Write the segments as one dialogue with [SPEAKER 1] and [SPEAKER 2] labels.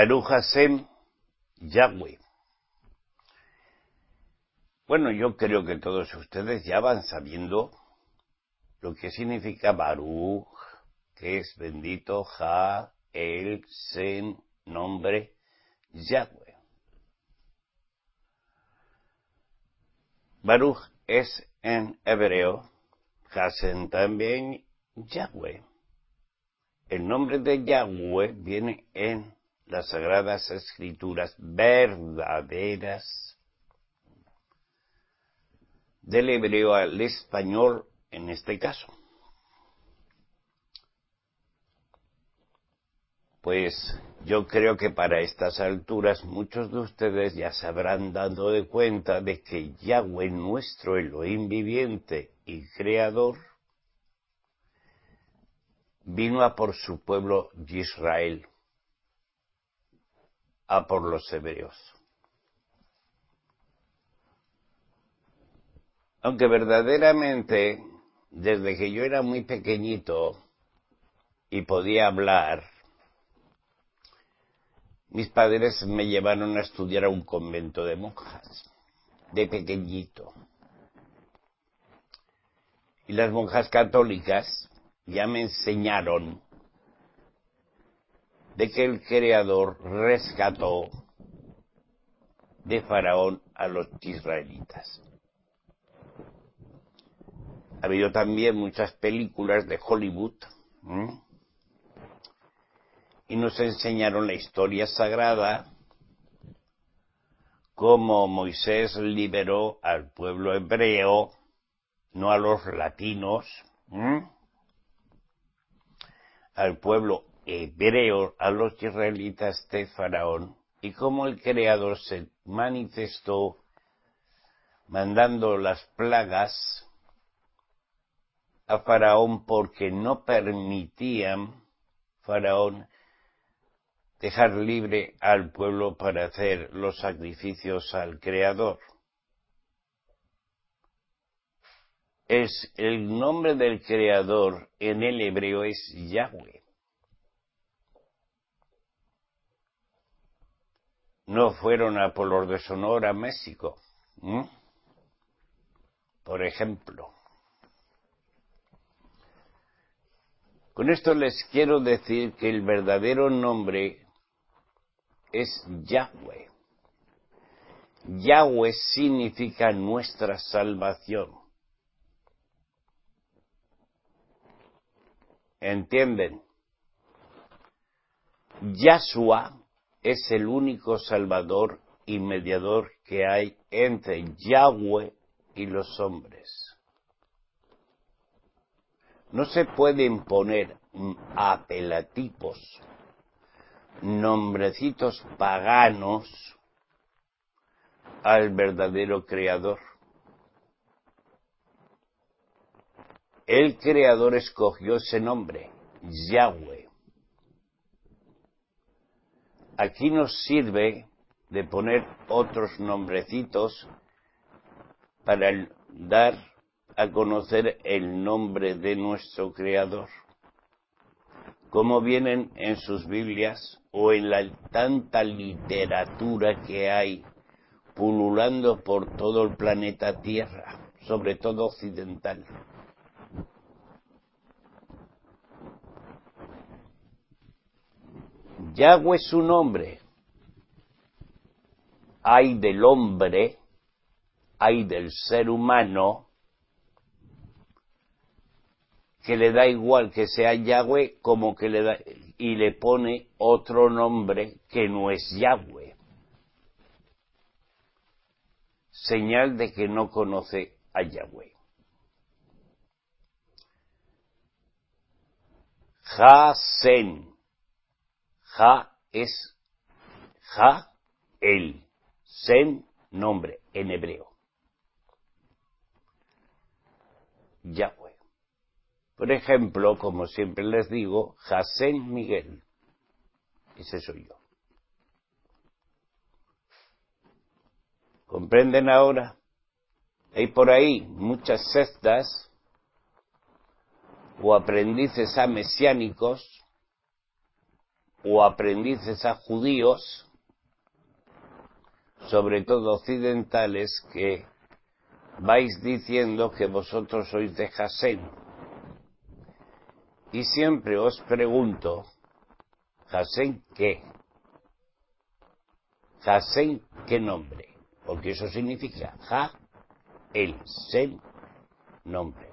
[SPEAKER 1] Baruch Hashem, Yahweh. Bueno, yo creo que todos ustedes ya van sabiendo lo que significa Baruch, que es bendito, Ha, El, Sen, nombre, Yahweh. Baruch es en hebreo, Hashem también, Yahweh. El nombre de Yahweh viene en las Sagradas Escrituras verdaderas, del hebreo al español en este caso. Pues yo creo que para estas alturas muchos de ustedes ya se habrán dado de cuenta de que Yahweh, nuestro Elohim viviente y creador, vino a por su pueblo de Israel, a por los hebreos. Aunque verdaderamente, desde que yo era muy pequeñito y podía hablar, mis padres me llevaron a estudiar a un convento de monjas, de pequeñito. Y las monjas católicas ya me enseñaron de que el Creador rescató de Faraón a los israelitas. Ha habido también muchas películas de Hollywood, y nos enseñaron la historia sagrada, cómo Moisés liberó al pueblo hebreo, no a los latinos, al pueblo hebreo, a los israelitas de Faraón, y cómo el Creador se manifestó mandando las plagas a Faraón porque no permitían Faraón dejar libre al pueblo para hacer los sacrificios al Creador. El nombre del Creador en el hebreo es Yahweh. No fueron a Polos de Sonora, México, por ejemplo. Con esto les quiero decir que el verdadero nombre es Yahweh. Yahweh significa nuestra salvación. ¿Entienden? Yahshua es el único salvador y mediador que hay entre Yahweh y los hombres. No se pueden poner apelativos, nombrecitos paganos al verdadero Creador. El Creador escogió ese nombre, Yahweh. Aquí nos sirve de poner otros nombrecitos para dar a conocer el nombre de nuestro Creador, como vienen en sus Biblias o en la tanta literatura que hay pululando por todo el planeta Tierra, sobre todo occidental. Yahweh es su nombre. Hay del hombre, hay del ser humano, que le da igual que sea Yahweh como que le da, y le pone otro nombre que no es Yahweh. Señal de que no conoce a Yahweh. Ha-Sen. Ha es Ha, el. Sen, nombre, en hebreo. Yahweh. Por ejemplo, como siempre les digo, Hassan Miguel. Ese soy yo. ¿Comprenden ahora? Hay por ahí muchas sectas o aprendices mesiánicos o aprendices a judíos, sobre todo occidentales, que vais diciendo que vosotros sois de Jasén. Y siempre os pregunto, ¿Jasén qué? ¿Jasén qué nombre? Porque eso significa Ja, el Sen, nombre.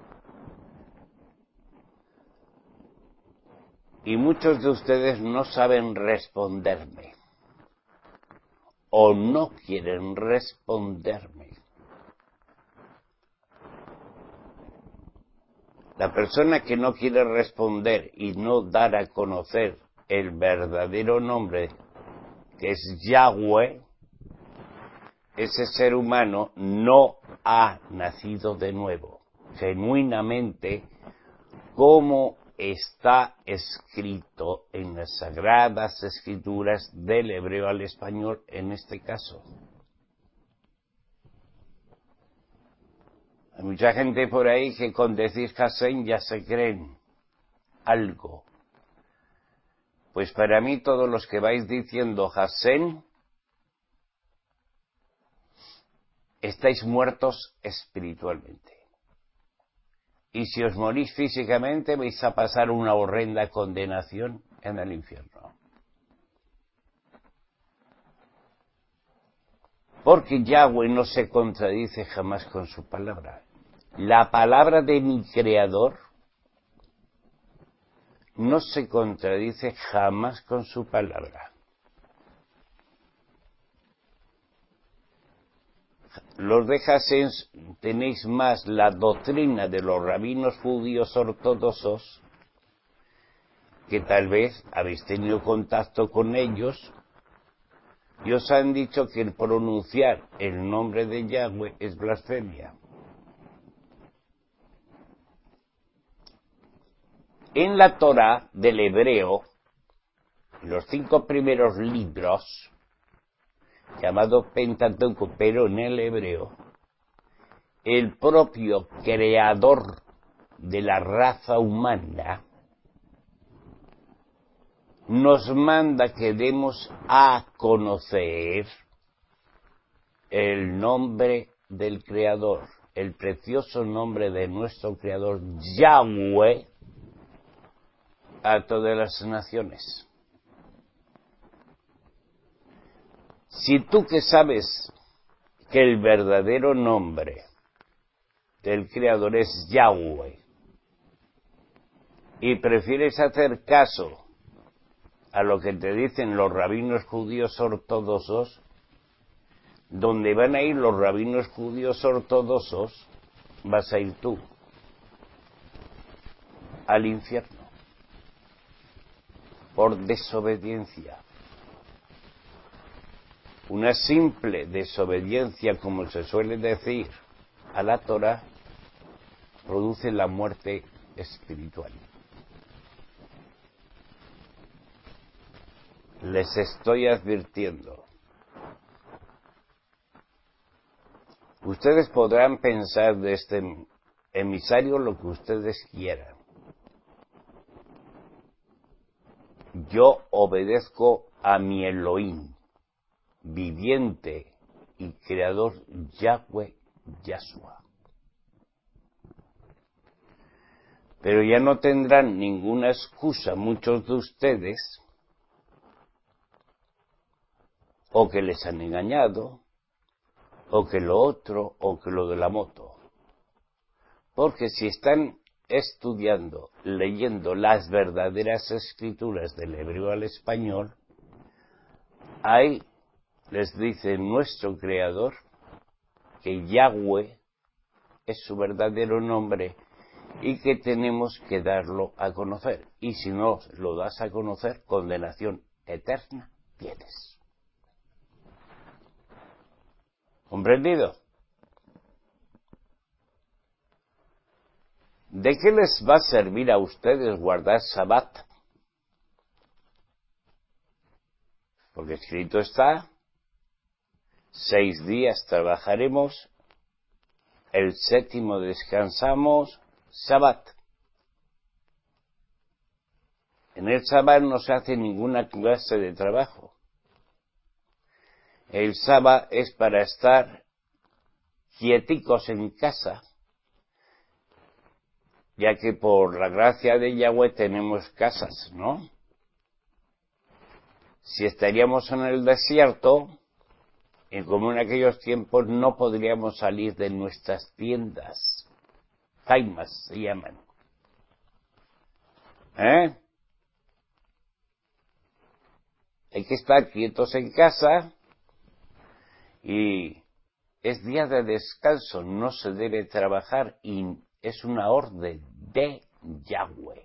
[SPEAKER 1] Y muchos de ustedes no saben responderme, o no quieren responderme. La persona que no quiere responder y no dar a conocer el verdadero nombre, que es Yahweh, ese ser humano no ha nacido de nuevo, genuinamente, como está escrito en las Sagradas Escrituras del hebreo al español en este caso. Hay mucha gente por ahí que con decir Jasén ya se creen algo. Pues para mí todos los que vais diciendo Jasén, estáis muertos espiritualmente. Y si os morís físicamente vais a pasar una horrenda condenación en el infierno. Porque Yahweh no se contradice jamás con su palabra. La palabra de mi Creador no se contradice jamás con su palabra. Los de Jasén tenéis más la doctrina de los rabinos judíos ortodoxos, que tal vez habéis tenido contacto con ellos y os han dicho que el pronunciar el nombre de Yahweh es blasfemia. En la Torá del hebreo, los 5 primeros libros, llamado Pentateuco, pero en el hebreo, el propio creador de la raza humana nos manda que demos a conocer el nombre del Creador, el precioso nombre de nuestro Creador, Yahweh, a todas las naciones. Si tú que sabes que el verdadero nombre del Creador es Yahweh y prefieres hacer caso a lo que te dicen los rabinos judíos ortodoxos, donde van a ir los rabinos judíos ortodoxos, vas a ir tú al infierno por desobediencia. Una simple desobediencia, como se suele decir, a la Torá, produce la muerte espiritual. Les estoy advirtiendo. Ustedes podrán pensar de este emisario lo que ustedes quieran. Yo obedezco a mi Elohim, viviente y creador Yahweh Yahshua. Pero ya no tendrán ninguna excusa muchos de ustedes, o que les han engañado, o que lo otro, o que lo de la moto. Porque si están estudiando, leyendo las verdaderas escrituras del hebreo al español, ahí les dice nuestro Creador que Yahweh es su verdadero nombre y que tenemos que darlo a conocer. Y si no lo das a conocer, condenación eterna tienes. ¿Comprendido? ¿De qué les va a servir a ustedes guardar Sabbat? Porque escrito está, 6 días trabajaremos, el 7º descansamos, Sabbat. En el sábado no se hace ninguna clase de trabajo. El sábado es para estar quieticos en casa, ya que por la gracia de Yahweh tenemos casas, ¿no? Si estaríamos en el desierto, y como en aquellos tiempos no podríamos salir de nuestras tiendas, jaimas se llaman, hay que estar quietos en casa y es día de descanso, no se debe trabajar y es una orden de Yahweh.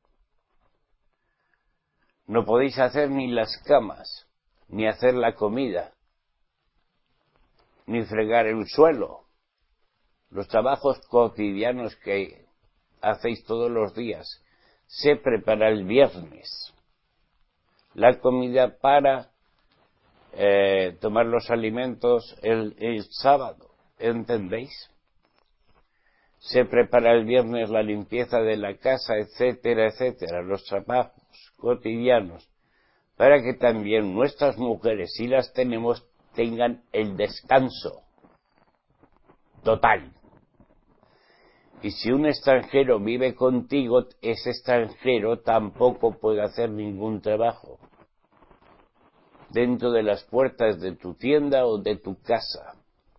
[SPEAKER 1] No podéis hacer ni las camas, ni hacer la comida, ni fregar el suelo. Los trabajos cotidianos que hacéis todos los días se prepara el viernes. La comida para tomar los alimentos el sábado, ¿entendéis? Se prepara el viernes la limpieza de la casa, etcétera, etcétera, los trabajos cotidianos, para que también nuestras mujeres, si las tenemos, tengan el descanso total. Y si un extranjero vive contigo, ese extranjero tampoco puede hacer ningún trabajo dentro de las puertas de tu tienda o de tu casa.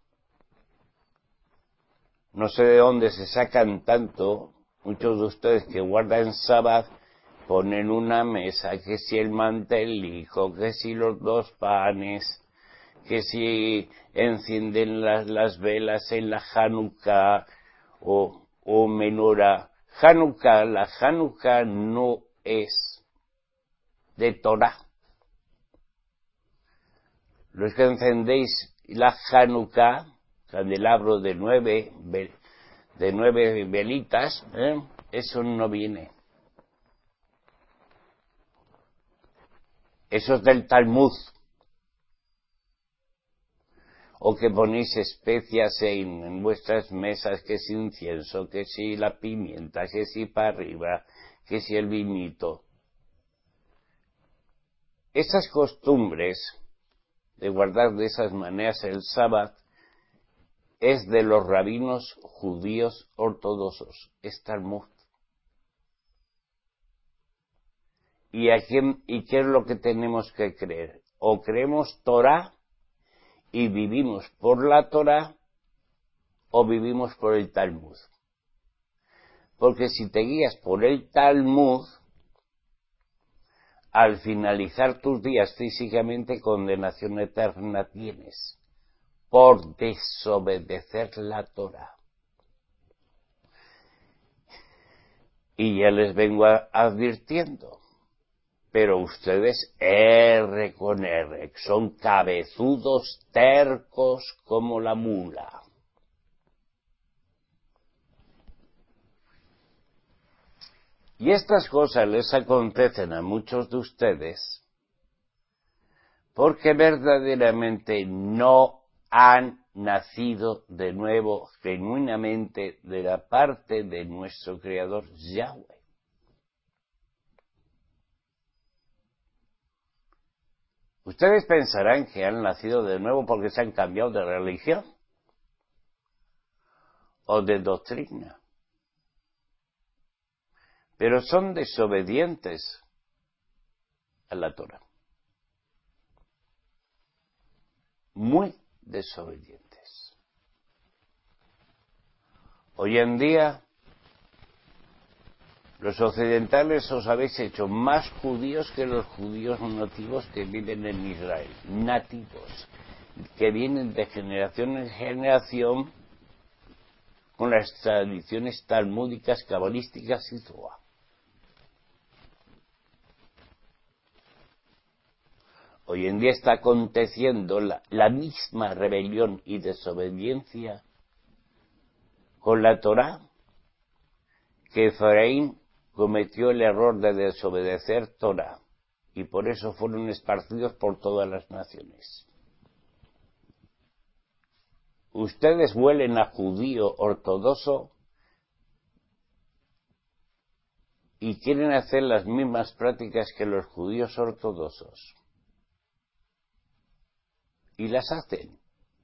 [SPEAKER 1] No sé de dónde se sacan tanto, muchos de ustedes que guardan sábado, ponen una mesa, que si el mantelijo, que si los 2 panes, que si encienden las velas en la Hanukkah o Menorá. La Hanukkah no es de Torah. Los que encendéis la Hanukkah, candelabro de 9 velitas, eso no viene. Eso es del Talmud. O que ponéis especias en vuestras mesas, que si incienso, que si la pimienta, que si para arriba, que si el vinito. Esas costumbres de guardar de esas maneras el sábado es de los rabinos judíos ortodoxos, es Talmud. ¿Y qué es lo que tenemos que creer? O creemos Torah y vivimos por la Torah, o vivimos por el Talmud. Porque si te guías por el Talmud, al finalizar tus días físicamente, condenación eterna tienes por desobedecer la Torah. Y ya les vengo advirtiendo, pero ustedes R con R, son cabezudos tercos como la mula. Y estas cosas les acontecen a muchos de ustedes porque verdaderamente no han nacido de nuevo genuinamente de la parte de nuestro Creador Yahweh. Ustedes pensarán que han nacido de nuevo porque se han cambiado de religión o de doctrina, pero son desobedientes a la Torah, muy desobedientes. Hoy en día los occidentales os habéis hecho más judíos que los judíos nativos que viven en Israel, nativos, que vienen de generación en generación con las tradiciones talmúdicas, cabalísticas y Zohar. Hoy en día está aconteciendo la misma rebelión y desobediencia con la Torá, que Efraín cometió el error de desobedecer Torá, y por eso fueron esparcidos por todas las naciones. Ustedes huelen a judío ortodoxo y quieren hacer las mismas prácticas que los judíos ortodoxos. Y las hacen.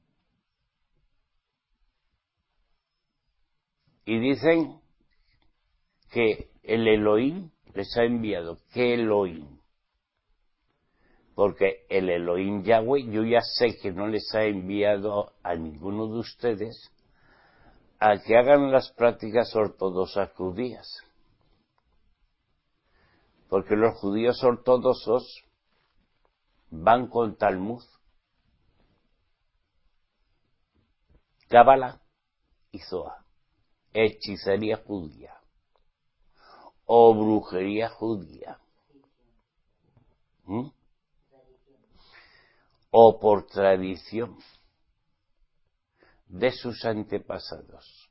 [SPEAKER 1] Y dicen que el Elohim les ha enviado. ¿Qué Elohim? Porque el Elohim Yahweh, yo ya sé que no les ha enviado a ninguno de ustedes a que hagan las prácticas ortodoxas judías. Porque los judíos ortodoxos van con Talmud, Cábala y Zohar, hechicería judía o brujería judía. O por tradición de sus antepasados.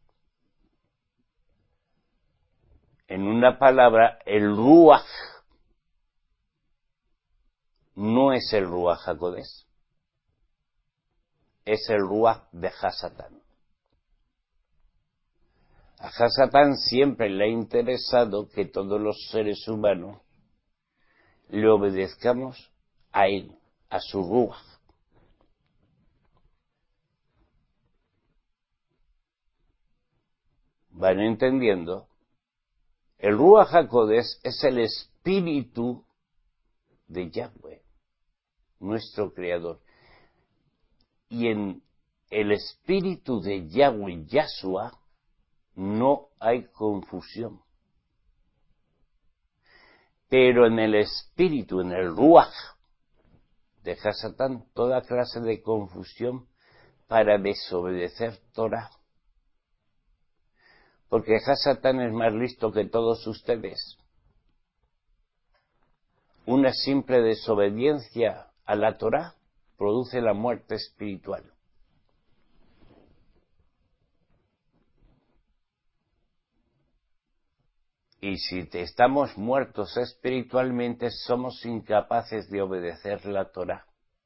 [SPEAKER 1] En una palabra, el Ruach no es el Ruach HaKodesh, es el Ruach de Hasatán. A Hasatán siempre le ha interesado que todos los seres humanos le obedezcamos a él, a su Ruach. ¿Van entendiendo? El Ruach HaKodesh es el espíritu de Yahweh, nuestro Creador. Y en el espíritu de Yahweh, Yahshua, no hay confusión. Pero en el espíritu, en el Ruach de Hasatán, toda clase de confusión para desobedecer Torah. Porque Hasatán es más listo que todos ustedes. Una simple desobediencia a la Torah produce la muerte espiritual. Y si estamos muertos espiritualmente, somos incapaces de obedecer la Torah.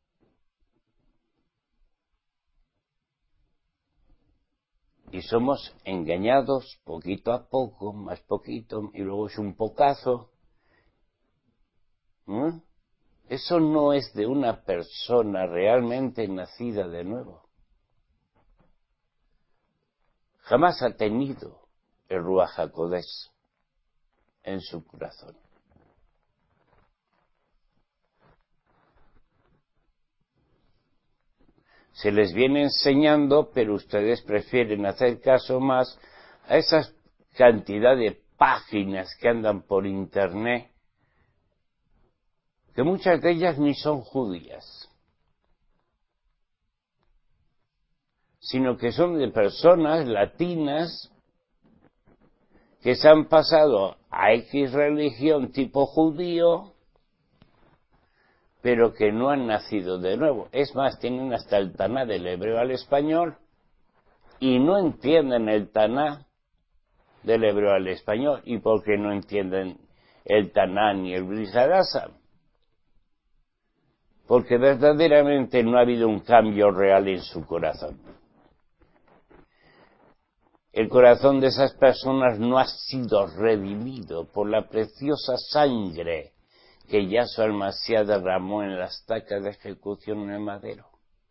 [SPEAKER 1] Y somos engañados poquito a poco, más poquito, y luego es un pocazo. Eso no es de una persona realmente nacida de nuevo. Jamás ha tenido el Ruach HaKodesh en su corazón. Se les viene enseñando, pero ustedes prefieren hacer caso más a esa cantidad de páginas que andan por internet, que muchas de ellas ni son judías, sino que son de personas latinas que se han pasado a X religión tipo judío, pero que no han nacido de nuevo. Es más, tienen hasta el Taná del hebreo al español y no entienden el Taná del hebreo al español. ¿Y por qué no entienden el Taná ni el Brit Hadashah? Porque verdaderamente no ha habido un cambio real en su corazón. El corazón de esas personas no ha sido redimido por la preciosa sangre que Yahshua el Mashiach derramó en la estaca de ejecución en el madero.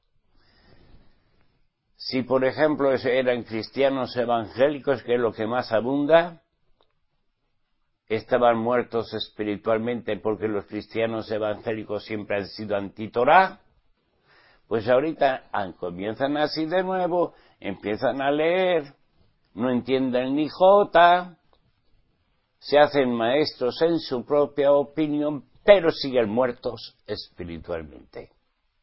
[SPEAKER 1] Si, por ejemplo, eran cristianos evangélicos, que es lo que más abunda, estaban muertos espiritualmente porque los cristianos evangélicos siempre han sido anti-Torah, pues ahorita comienzan así de nuevo, empiezan a leer, no entienden ni jota, se hacen maestros en su propia opinión, pero siguen muertos espiritualmente.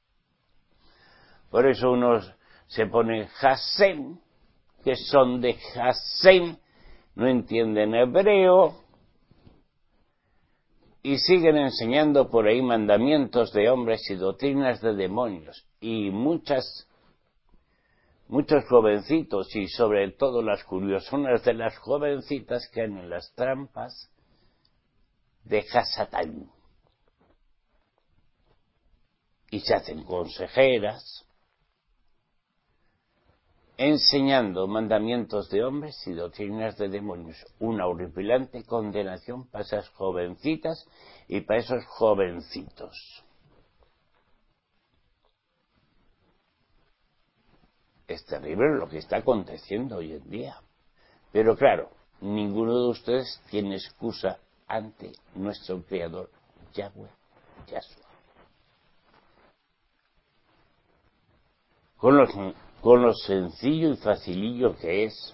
[SPEAKER 1] Por eso unos se ponen Hasem, que son de Hasem, no entienden hebreo, y siguen enseñando por ahí mandamientos de hombres y doctrinas de demonios. Y muchos jovencitos, y sobre todo las curiosonas de las jovencitas, caen en las trampas de Hasatán. Y se hacen consejeras, enseñando mandamientos de hombres y doctrinas de demonios. Una horripilante condenación para esas jovencitas y para esos jovencitos. Es terrible lo que está aconteciendo hoy en día. Pero claro, ninguno de ustedes tiene excusa ante nuestro Creador, Yahweh, Yahshua. Con lo sencillo y facilillo que es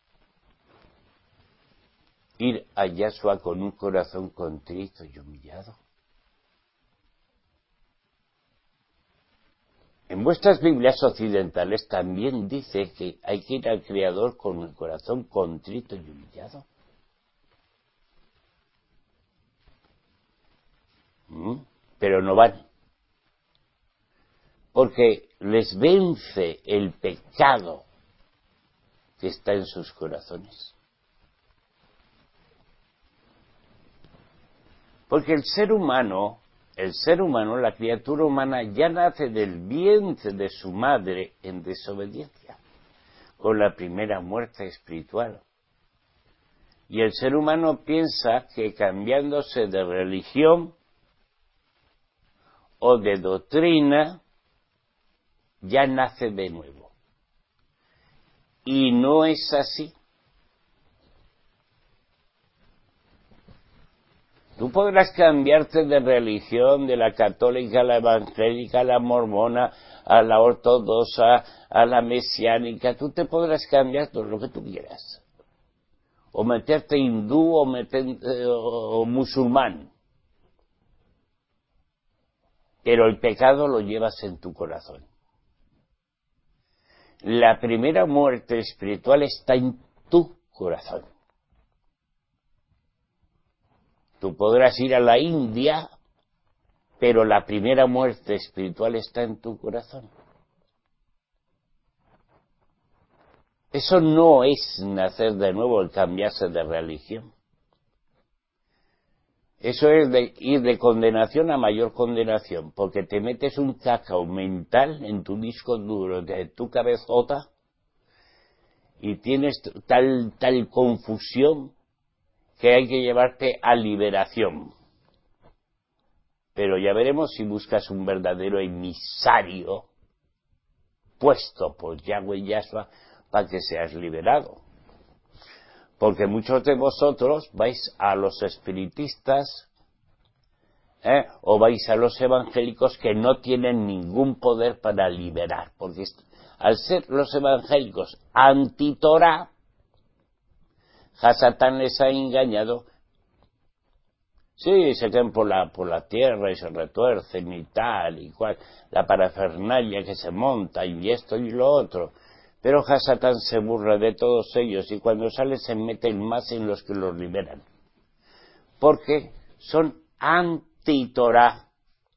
[SPEAKER 1] ir a Yahshua con un corazón contrito y humillado. En vuestras Biblias occidentales también dice que hay que ir al Creador con el corazón contrito y humillado. Pero no van. Porque les vence el pecado que está en sus corazones. Porque el ser humano, la criatura humana, ya nace del vientre de su madre en desobediencia, con la primera muerte espiritual. Y el ser humano piensa que cambiándose de religión o de doctrina, ya nace de nuevo. Y no es así. Tú podrás cambiarte de religión, de la católica a la evangélica, a la mormona, a la ortodoxa, a la mesiánica. Tú te podrás cambiar todo lo que tú quieras. O meterte hindú o musulmán. Pero el pecado lo llevas en tu corazón. La primera muerte espiritual está en tu corazón. Tú podrás ir a la India, pero la primera muerte espiritual está en tu corazón. Eso no es nacer de nuevo, el cambiarse de religión. Eso es ir de condenación a mayor condenación, porque te metes un cacao mental en tu disco duro de tu cabezota y tienes tal confusión que hay que llevarte a liberación. Pero ya veremos si buscas un verdadero emisario puesto por Yahweh y Yahshua para que seas liberado. Porque muchos de vosotros vais a los espiritistas o vais a los evangélicos que no tienen ningún poder para liberar. Porque al ser los evangélicos anti-Torah, Satán les ha engañado. Sí, se caen por la tierra y se retuercen y tal y cual, la parafernalia que se monta y esto y lo otro. Pero Satán se burla de todos ellos y cuando sale se meten más en los que los liberan. Porque son anti-Torah.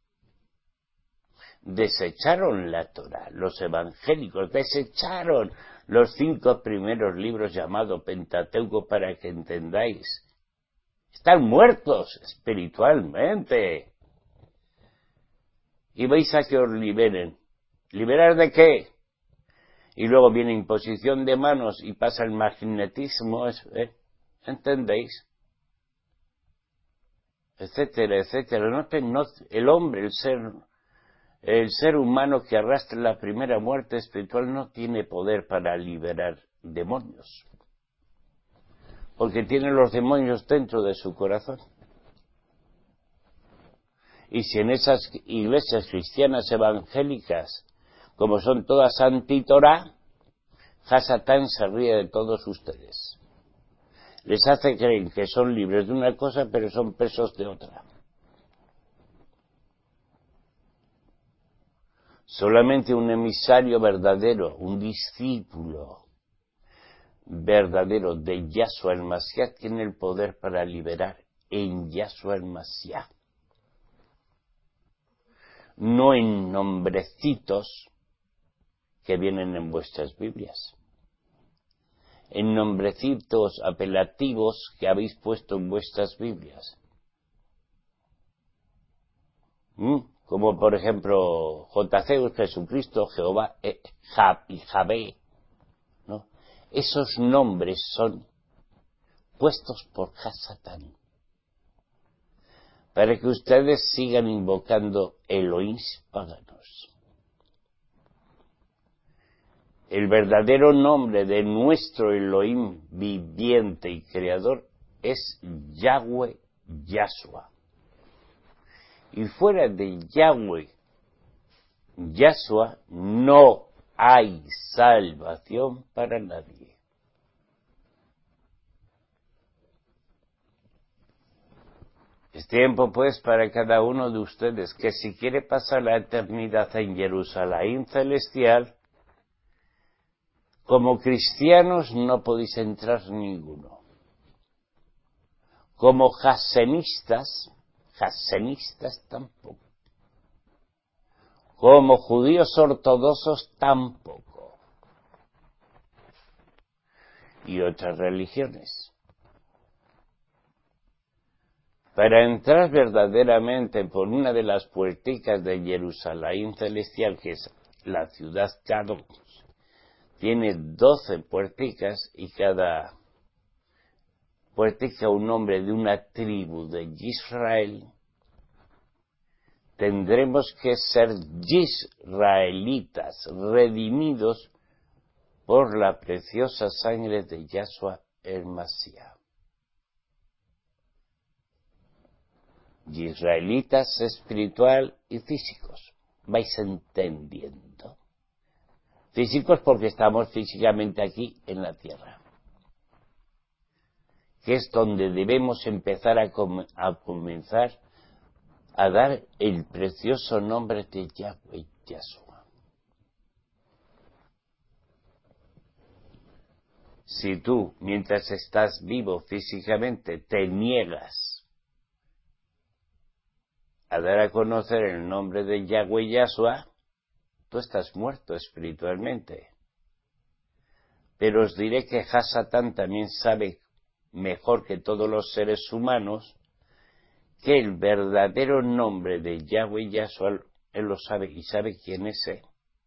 [SPEAKER 1] Desecharon la Torah, los evangélicos desecharon los 5 primeros libros llamados Pentateuco para que entendáis. Están muertos espiritualmente. Y vais a que os liberen. ¿Liberar de qué? Y luego viene imposición de manos y pasa el magnetismo, ¿entendéis? Etcétera, etcétera. No, el hombre, el ser humano que arrastra la primera muerte espiritual no tiene poder para liberar demonios. Porque tiene los demonios dentro de su corazón. Y si en esas iglesias cristianas evangélicas, como son todas anti-Torah, Satán se ríe de todos ustedes. Les hace creer que son libres de una cosa, pero son presos de otra. Solamente un emisario verdadero, un discípulo verdadero de Yahshua el Mashiach tiene el poder para liberar en Yahshua el Mashiach. No en nombrecitos que vienen en vuestras Biblias. En nombrecitos apelativos que habéis puesto en vuestras Biblias. Como por ejemplo JC, Jesucristo, Jehová, y Javé. Esos nombres son puestos por Hasatán, para que ustedes sigan invocando Elohís paganos. El verdadero nombre de nuestro Elohim viviente y creador es Yahweh Yahshua. Y fuera de Yahweh Yahshua no hay salvación para nadie. Es tiempo, pues, para cada uno de ustedes que si quiere pasar la eternidad en Jerusalén celestial, como cristianos no podéis entrar ninguno. Como jasenistas tampoco. Como judíos ortodoxos tampoco. Y otras religiones. Para entrar verdaderamente por una de las puerticas de Jerusalén celestial, que es la ciudad Kadosh, tiene 12 puerticas y cada puertica un nombre de una tribu de Israel, tendremos que ser israelitas, redimidos por la preciosa sangre de Yahshua el Mashiach. Israelitas espiritual y físicos. ¿Vais entendiendo? Físicos porque estamos físicamente aquí en la tierra, que es donde debemos empezar a comenzar a dar el precioso nombre de Yahweh Yahshua. Si tú, mientras estás vivo físicamente, te niegas a dar a conocer el nombre de Yahweh Yahshua, tú estás muerto espiritualmente. Pero os diré que Hasatán también sabe mejor que todos los seres humanos que el verdadero nombre de Yahweh Yahshua, él lo sabe y sabe quién es él.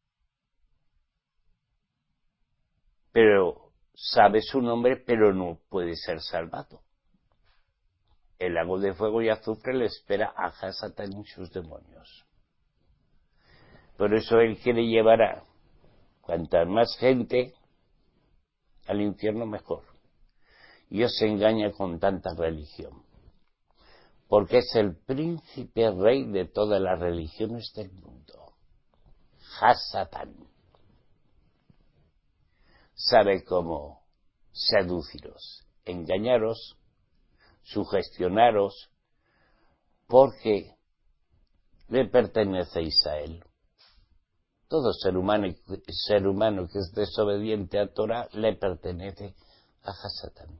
[SPEAKER 1] Pero sabe su nombre, pero no puede ser salvado. El lago de fuego y azufre le espera a Hasatán y sus demonios. Por eso él quiere llevar a cuanta más gente al infierno mejor. Y os engaña con tanta religión. Porque es el príncipe rey de todas las religiones del mundo. Hasatán. Sabe cómo seduciros, engañaros, sugestionaros, porque le pertenecéis a él. Todo ser humano que es desobediente a Torah le pertenece a Hasatán.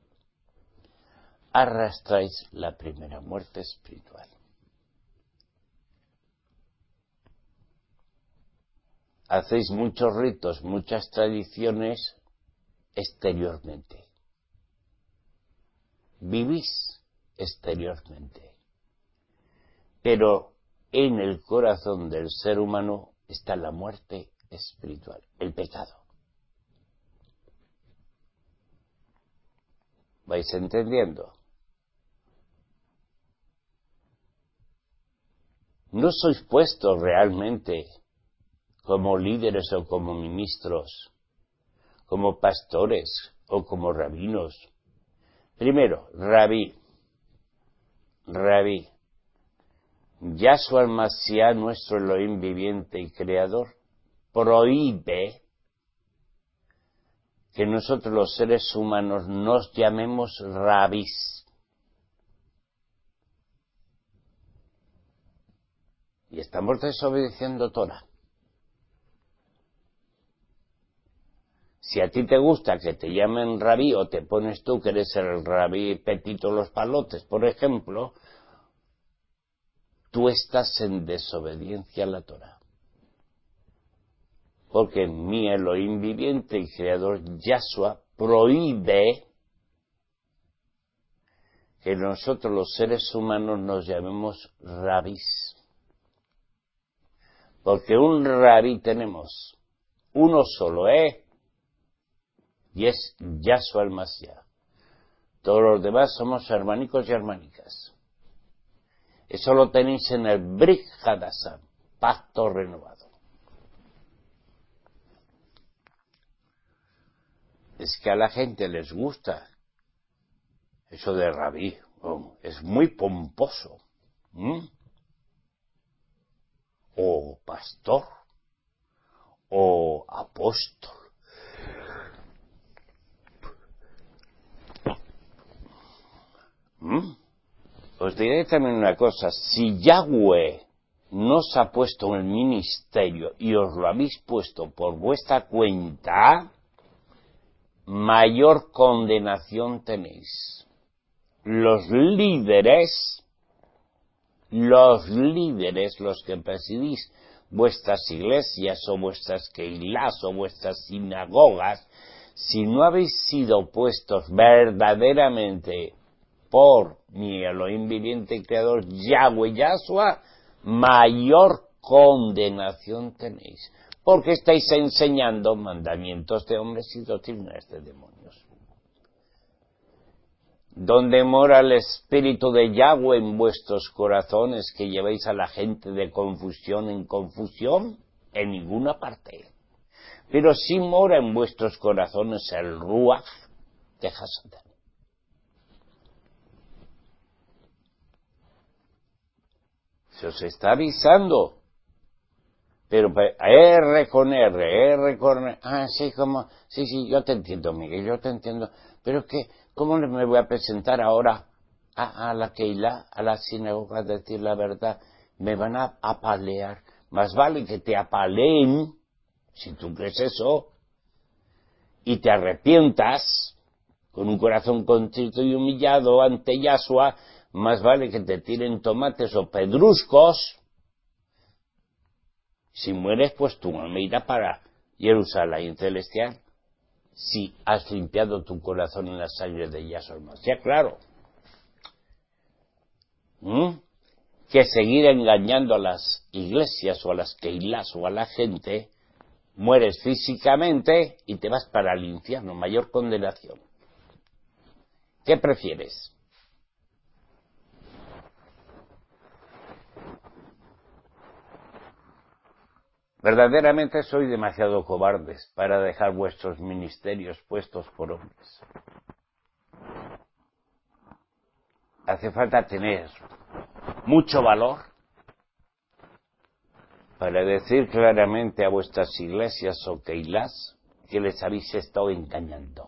[SPEAKER 1] Arrastráis la primera muerte espiritual. Hacéis muchos ritos, muchas tradiciones exteriormente. Vivís exteriormente. Pero en el corazón del ser humano está la muerte espiritual, el pecado. ¿Vais entendiendo? No sois puestos realmente como líderes o como ministros, como pastores o como rabinos. Primero, rabí. Yahshua el Mashiach, nuestro Elohim viviente y creador, prohíbe que nosotros los seres humanos nos llamemos rabís. Y estamos desobedeciendo Torah. Si a ti te gusta que te llamen rabí o te pones tú que eres el rabí Pepito Los Palotes, por ejemplo, tú estás en desobediencia a la Torah. Porque mi Elohim viviente y creador Yahshua prohíbe que nosotros los seres humanos nos llamemos rabís. Porque un rabí tenemos uno solo, y es Yahshua el Mashiach. Todos los demás somos hermanicos y hermanicas. Eso lo tenéis en el Brit Hadashah, pacto renovado. Es que a la gente les gusta eso de rabí, es muy pomposo. O pastor, o apóstol. Os diré también una cosa, si Yahweh nos ha puesto en el ministerio y os lo habéis puesto por vuestra cuenta, mayor condenación tenéis. Los líderes, los que presidís vuestras iglesias o vuestras keilás o vuestras sinagogas, si no habéis sido puestos verdaderamente por mi Elohim viviente y creador Yahweh Yahshua, mayor condenación tenéis, porque estáis enseñando mandamientos de hombres y doctrinas de demonios. ¿Dónde mora el espíritu de Yahweh en vuestros corazones que lleváis a la gente de confusión en confusión? En ninguna parte. Pero sí mora en vuestros corazones el Ruach de Hasatán. Se os está avisando. Pero R con R. Sí, yo te entiendo, Miguel, yo te entiendo. Pero ¿cómo me voy a presentar ahora a la Keilah, a la sinagoga, a decir la verdad? Me van a apalear. Más vale que te apaleen, si tú crees eso, y te arrepientas, con un corazón contrito y humillado ante Yahshua, más vale que te tiren tomates o pedruscos. Si mueres, pues tu alma irá para Jerusalén celestial, si has limpiado tu corazón en la sangre de Yahshua el Mashiach, claro. Que seguir engañando a las iglesias o a las keilás o a la gente, mueres físicamente y te vas para el infierno, mayor condenación. ¿Qué prefieres? Verdaderamente sois demasiado cobardes para dejar vuestros ministerios puestos por hombres. Hace falta tener mucho valor para decir claramente a vuestras iglesias o keilás que les habéis estado engañando.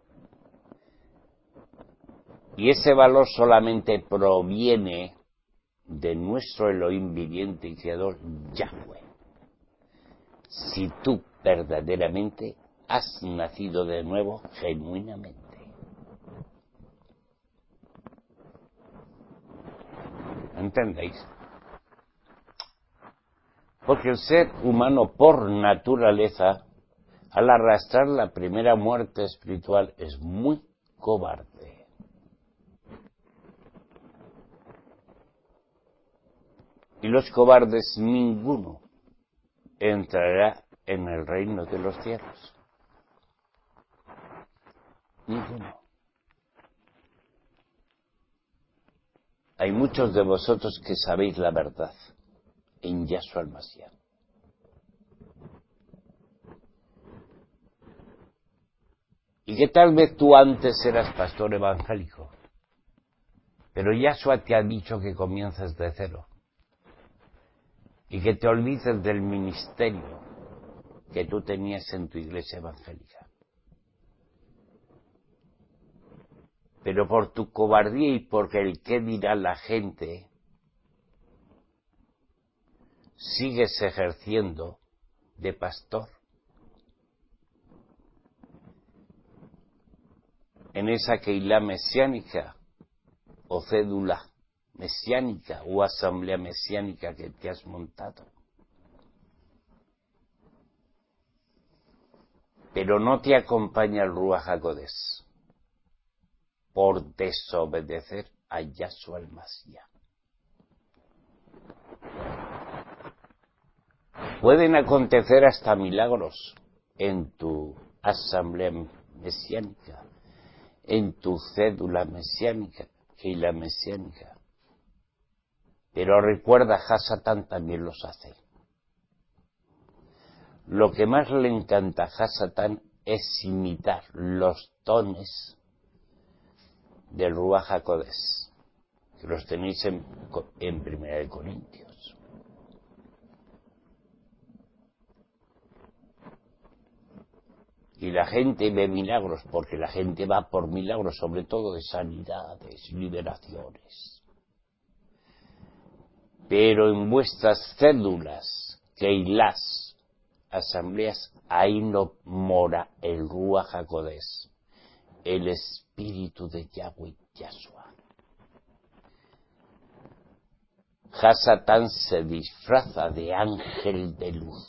[SPEAKER 1] Y ese valor solamente proviene de nuestro Elohim viviente y creador Yahweh. Si tú verdaderamente has nacido de nuevo genuinamente. ¿Entendéis? Porque el ser humano por naturaleza, al arrastrar la primera muerte espiritual, es muy cobarde. Y los cobardes ninguno entrará en el reino de los cielos. Ninguno. Hay muchos de vosotros que sabéis la verdad en Yahshua el Mashiach. Y que tal vez tú antes eras pastor evangélico, pero Yahshua te ha dicho que comienzas de cero y que te olvides del ministerio que tú tenías en tu iglesia evangélica. Pero por tu cobardía y porque el qué dirá la gente, sigues ejerciendo de pastor en esa keilá mesiánica o cédula mesiánica o asamblea mesiánica que te has montado. Pero no te acompaña el Ruach HaKodesh por desobedecer a Yahshua el Mashiach. Pueden acontecer hasta milagros en tu asamblea mesiánica, en tu cédula mesiánica y la mesiánica. Pero recuerda, Hasatán también los hace. Lo que más le encanta a Hasatán es imitar los dones del Ruach HaKodesh, que los tenéis en 1 Corintios. Y la gente ve milagros, porque la gente va por milagros, sobre todo de sanidades, liberaciones. Pero en vuestras cédulas, Keilas, asambleas, ahí no mora el Ruach HaKodesh, el Espíritu de Yahweh Yahshua. Hasatán se disfraza de ángel de luz.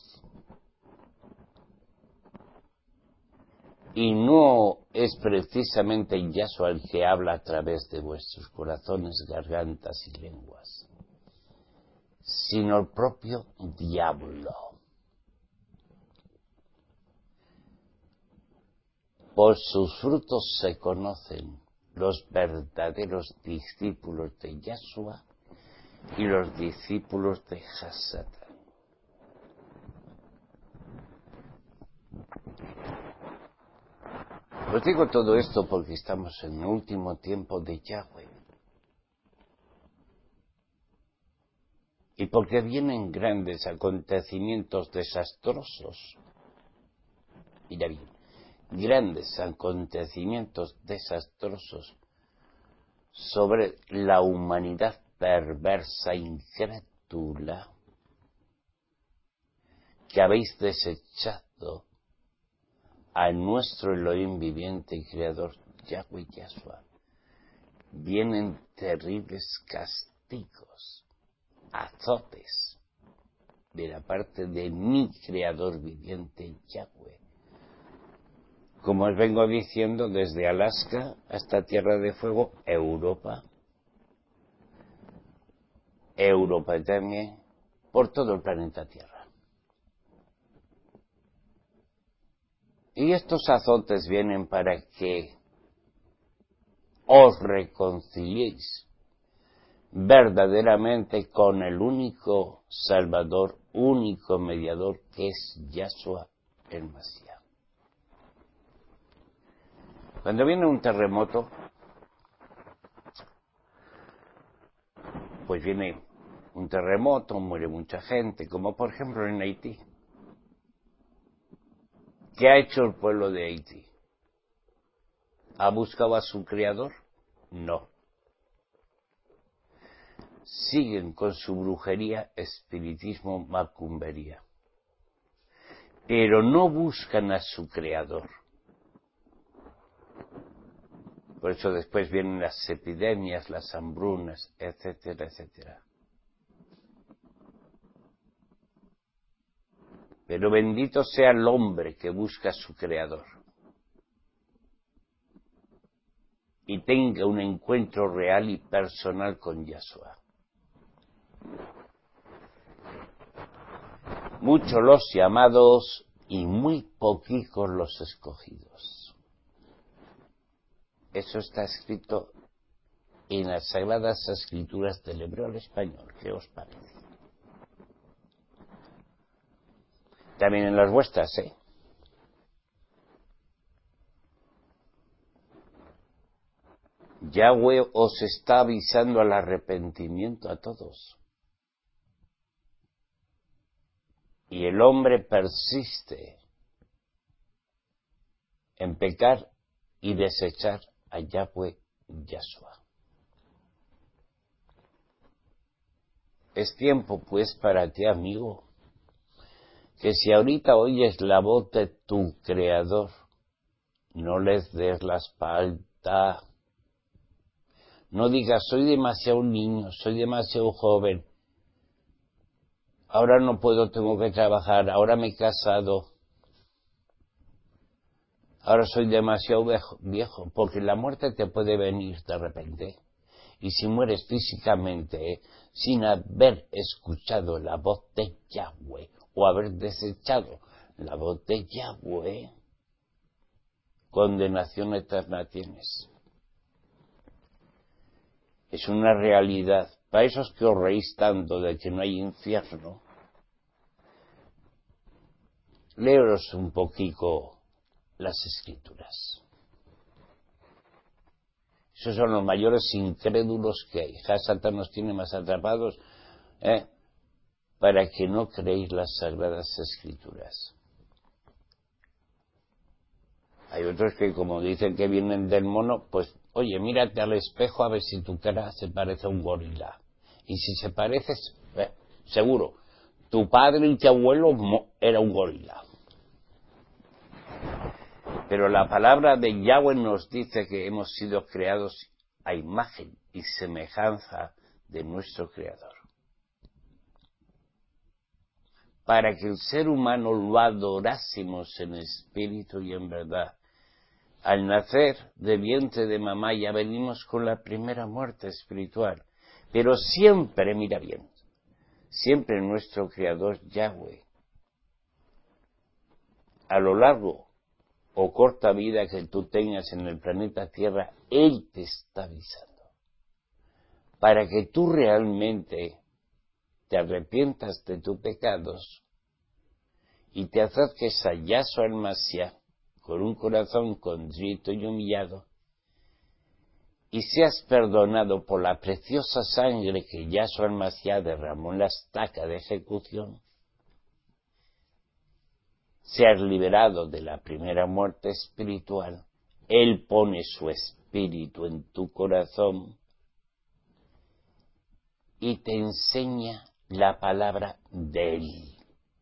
[SPEAKER 1] Y no es precisamente Yahshua el que habla a través de vuestros corazones, gargantas y lenguas, sino el propio diablo. Por sus frutos se conocen los verdaderos discípulos de Yahshua y los discípulos de Hasatán. Os digo todo esto porque estamos en el último tiempo de Yahweh. Y porque vienen grandes acontecimientos desastrosos. Mira bien, grandes acontecimientos desastrosos sobre la humanidad perversa, incrédula, que habéis desechado a nuestro Elohim viviente y creador, Yahweh Yahshua. Vienen terribles castigos, azotes, de la parte de mi creador viviente, Yahweh. Como os vengo diciendo, desde Alaska hasta Tierra de Fuego, Europa también, por todo el planeta Tierra. Y estos azotes vienen para que os reconciliéis verdaderamente con el único Salvador, único mediador, que es Yahshua el Mashiach. Cuando viene un terremoto, pues viene un terremoto, muere mucha gente, como por ejemplo en Haití. ¿Qué ha hecho el pueblo de Haití? ¿Ha buscado a su creador? No. Siguen con su brujería, espiritismo, macumbería. Pero no buscan a su creador. Por eso después vienen las epidemias, las hambrunas, etcétera, etcétera. Pero bendito sea el hombre que busca a su creador y tenga un encuentro real y personal con Yahshua. Muchos los llamados y muy poquitos los escogidos. Eso está escrito en las Sagradas Escrituras del hebreo al español. ¿Qué os parece? También en las vuestras, ¿eh? Yahweh os está avisando al arrepentimiento a todos. Y el hombre persiste en pecar y desechar a Yahweh Yahshua. Es tiempo, pues, para ti, amigo, que si ahorita oyes la voz de tu Creador, no les des la espalda. No digas, soy demasiado niño, soy demasiado joven, ahora no puedo, tengo que trabajar, ahora me he casado, ahora soy demasiado viejo, porque la muerte te puede venir de repente. Y si mueres físicamente, sin haber escuchado la voz de Yahweh, o haber desechado la voz de Yahweh, condenación eterna tienes. Es una realidad. Para esos que os reís tanto de que no hay infierno, leeros un poquito las Escrituras. Esos son los mayores incrédulos que hay. Satanás nos tiene más atrapados para que no creéis las Sagradas Escrituras. Hay otros que, como dicen que vienen del mono, pues, oye, mírate al espejo a ver si tu cara se parece a un gorila. Y si se parece, seguro, tu padre y tu abuelo era un gorila. Pero la palabra de Yahweh nos dice que hemos sido creados a imagen y semejanza de nuestro Creador. Para que el ser humano lo adorásemos en espíritu y en verdad. Al nacer de vientre de mamá ya venimos con la primera muerte espiritual. Pero siempre, mira bien, siempre nuestro Creador Yahweh, a lo largo o corta vida que tú tengas en el planeta Tierra, Él te está avisando. Para que tú realmente te arrepientas de tus pecados y te acerques a Yahshua el Mashiach con un corazón contrito y humillado, y seas perdonado por la preciosa sangre que Yahshua el Mashiach derramó en la estaca de ejecución, seas liberado de la primera muerte espiritual. Él pone su espíritu en tu corazón y te enseña la palabra de Él.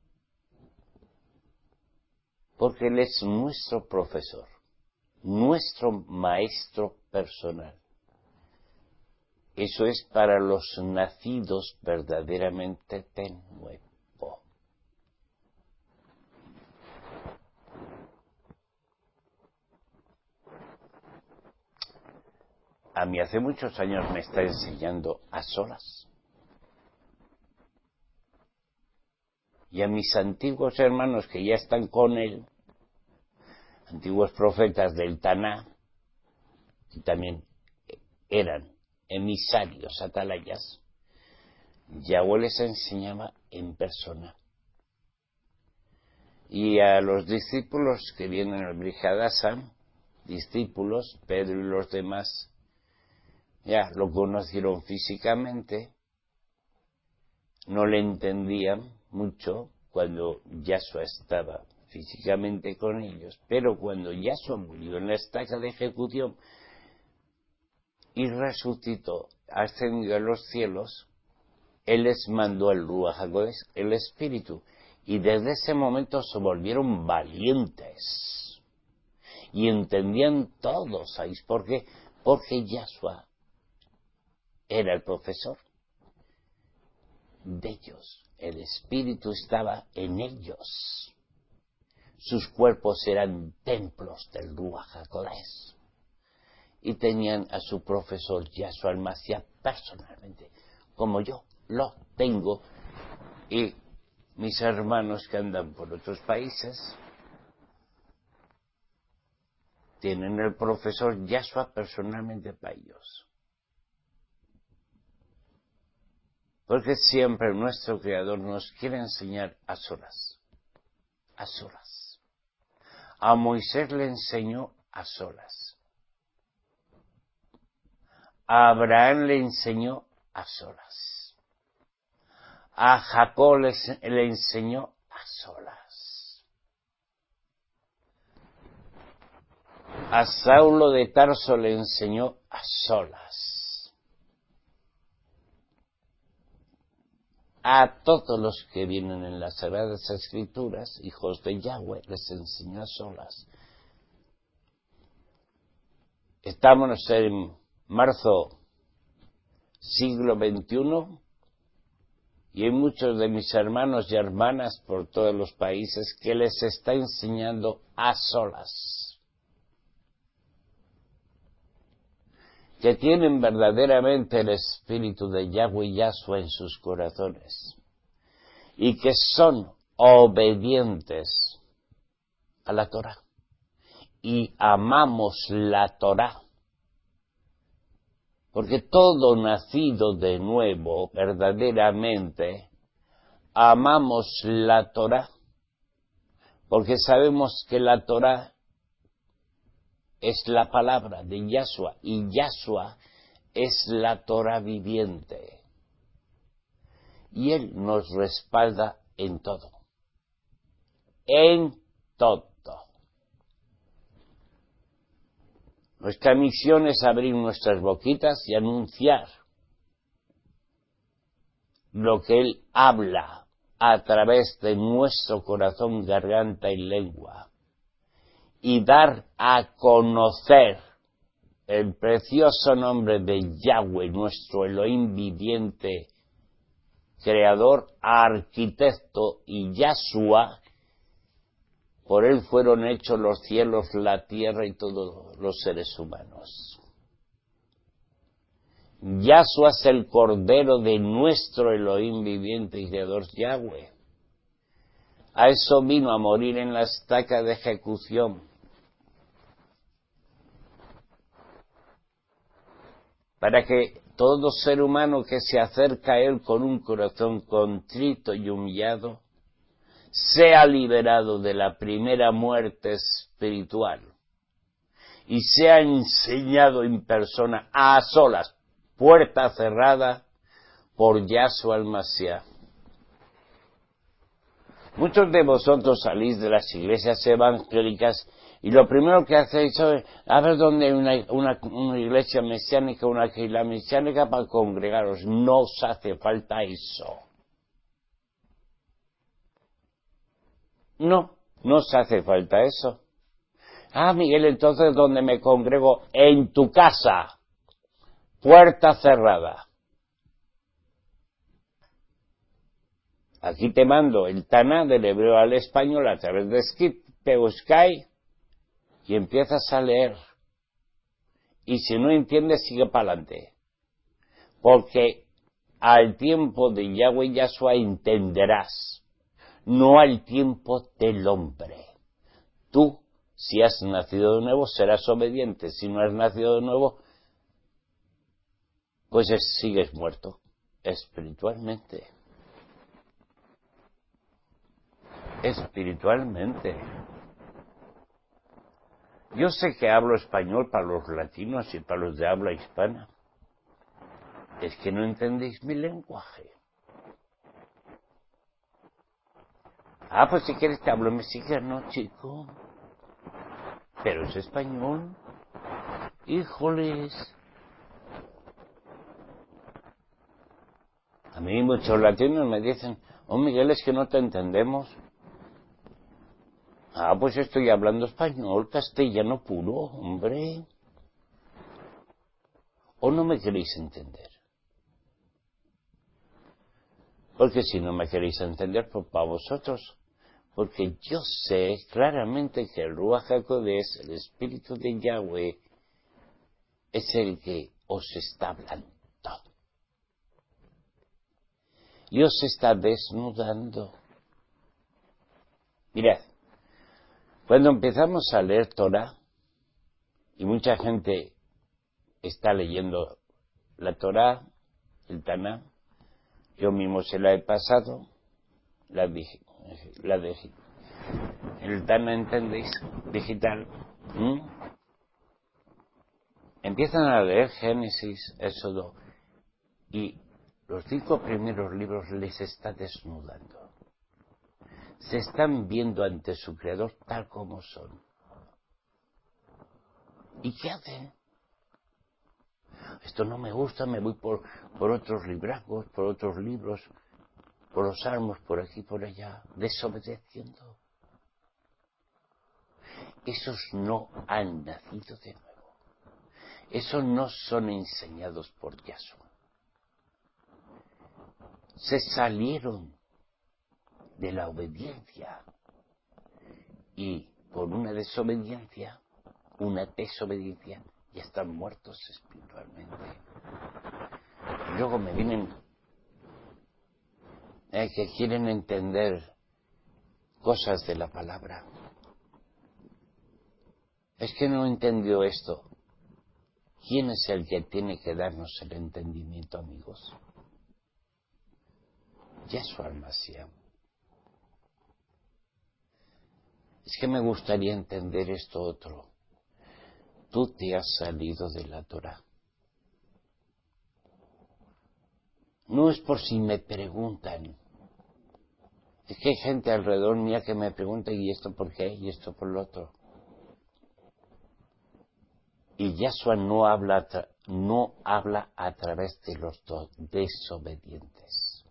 [SPEAKER 1] Porque Él es nuestro profesor, nuestro maestro personal. Eso es para los nacidos verdaderamente de nuevo. A mí hace muchos años me está enseñando a solas. Y a mis antiguos hermanos que ya están con Él, antiguos profetas del Taná, que también eran emisarios, atalayas, Yahweh les enseñaba en persona. Y a los discípulos que vienen al Brit Hadashah, discípulos, Pedro y los demás, ya lo conocieron físicamente, no le entendían mucho cuando Yahshua estaba físicamente con ellos, pero cuando Yahshua murió en la estaca de ejecución y resucitó, ascendió a los cielos, Él les mandó el Ruach HaKodesh, el Espíritu, y desde ese momento se volvieron valientes y entendían todo. ¿Sabéis por qué? Porque Yahshua era el profesor de ellos, el Espíritu estaba en ellos, sus cuerpos eran templos del Ruach HaKodesh y tenían a su profesor Yahshua el Mashiach personalmente, como yo lo tengo, y mis hermanos que andan por otros países tienen el profesor Yahshua personalmente para ellos. Porque siempre nuestro Creador nos quiere enseñar a solas, a solas. A Moisés le enseñó a solas. A Abraham le enseñó a solas. A Jacob le enseñó a solas. A Saulo de Tarso le enseñó a solas. A todos los que vienen en las Sagradas Escrituras, hijos de Yahweh, les enseñó a solas. Estamos en marzo siglo XXI y hay muchos de mis hermanos y hermanas por todos los países que les está enseñando a solas, que tienen verdaderamente el espíritu de Yahweh y Yahshua en sus corazones y que son obedientes a la Torah y amamos la Torá. Porque todo nacido de nuevo, verdaderamente, amamos la Torá. Porque sabemos que la Torá es la palabra de Yahshua, y Yahshua es la Torá viviente. Y Él nos respalda en todo. En todo. Nuestra misión es abrir nuestras boquitas y anunciar lo que Él habla a través de nuestro corazón, garganta y lengua, y dar a conocer el precioso nombre de Yahweh, nuestro Elohim viviente, creador, arquitecto, y Yahshua. Por Él fueron hechos los cielos, la tierra y todos los seres humanos. Yahshua es el Cordero de nuestro Elohim viviente y creador Yahweh. A eso vino a morir en la estaca de ejecución. Para que todo ser humano que se acerca a Él con un corazón contrito y humillado, sea liberado de la primera muerte espiritual y sea enseñado en persona, a solas, puerta cerrada, por Yahshua el Mashiach. Muchos de vosotros salís de las iglesias evangélicas y lo primero que hacéis es a ver dónde hay una iglesia mesiánica, una queila mesiánica para congregaros. No os hace falta eso. No os hace falta eso. Ah, Miguel, entonces, ¿dónde me congrego? En tu casa. Puerta cerrada. Aquí te mando el Taná del hebreo al español a través de Sky y empiezas a leer. Y si no entiendes, sigue para adelante. Porque al tiempo de Yahweh y Yahshua entenderás, no al tiempo del hombre. Tú, si has nacido de nuevo, serás obediente. Si no has nacido de nuevo, pues sigues muerto espiritualmente. Espiritualmente. Yo sé que hablo español para los latinos y para los de habla hispana. Es que no entendéis mi lenguaje. Ah, pues si quieres te hablo mexicano, chico. Pero es español. Híjoles. A mí muchos latinos me dicen, oh Miguel, es que no te entendemos. Ah, pues estoy hablando español, castellano puro, hombre. ¿O no me queréis entender? Porque si no me queréis entender, pues para vosotros. Porque yo sé claramente que el Ruach HaKodesh, el Espíritu de Yahweh, es el que os está hablando. Y os está desnudando. Mirad, cuando empezamos a leer Torah, y mucha gente está leyendo la Torah, el Taná, yo mismo se la he pasado, el Taná, ¿entendéis? Digital. Empiezan a leer Génesis, Éxodo, y los 5 primeros libros les está desnudando. Se están viendo ante su Creador tal como son. ¿Y qué hacen? Esto no me gusta, me voy por otros libracos, por otros libros, por los salmos, por aquí, por allá, desobedeciendo. Esos no han nacido de nuevo. Esos no son enseñados por Yahshua. Se salieron de la obediencia y por una desobediencia ya están muertos espiritualmente. Y luego me vienen que quieren entender cosas de la palabra. Es que no entendió esto. ¿Quién es el que tiene que darnos el entendimiento, amigos? Yahshua HaMashiach. Es que me gustaría entender esto otro. Tú te has salido de la Torah. No es por si me preguntan. Es que hay gente alrededor mía que me pregunta, ¿y esto por qué? ¿Y esto por lo otro? Y Yahshua no habla a través de los desobedientes.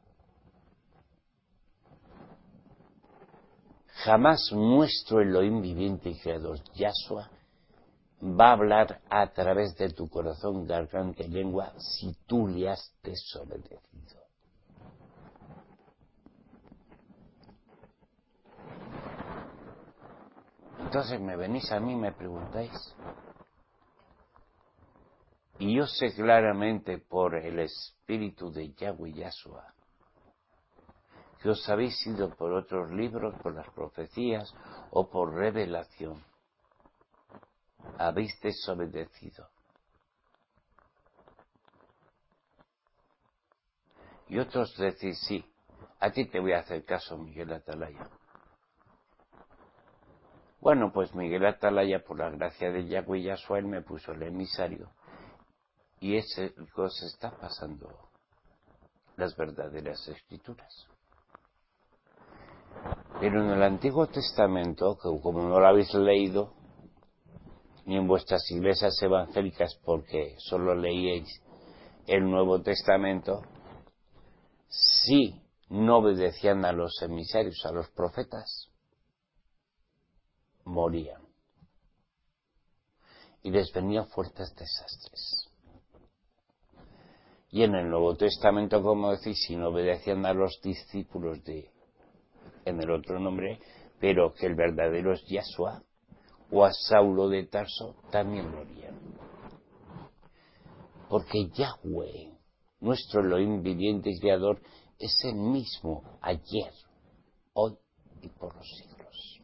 [SPEAKER 1] Jamás nuestro Elohim viviente y creador, Yahshua, va a hablar a través de tu corazón, garganta y lengua si tú le has desobedecido. Entonces me venís a mí y me preguntáis. Y yo sé claramente por el Espíritu de Yahweh Yahshua que os habéis ido por otros libros, por las profecías o por revelación. Habéis desobedecido. Y otros decís, sí, a ti te voy a hacer caso, Miguel Atalaya. Bueno, pues Miguel Atalaya, por la gracia de Yahweh Yahshua, él me puso el emisario. Y es el que os está pasando las verdaderas escrituras. Pero en el Antiguo Testamento, que como no lo habéis leído, ni en vuestras iglesias evangélicas, porque solo leíais el Nuevo Testamento, si no obedecían a los emisarios, a los profetas, morían. Y les venían fuertes desastres. Y en el Nuevo Testamento, como decís, si no obedecían a los discípulos en el otro nombre, pero que el verdadero es Yahshua, o a Saulo de Tarso, también morían. Porque Yahweh, nuestro Elohim viviente y creador, es el mismo ayer, hoy y por los siglos.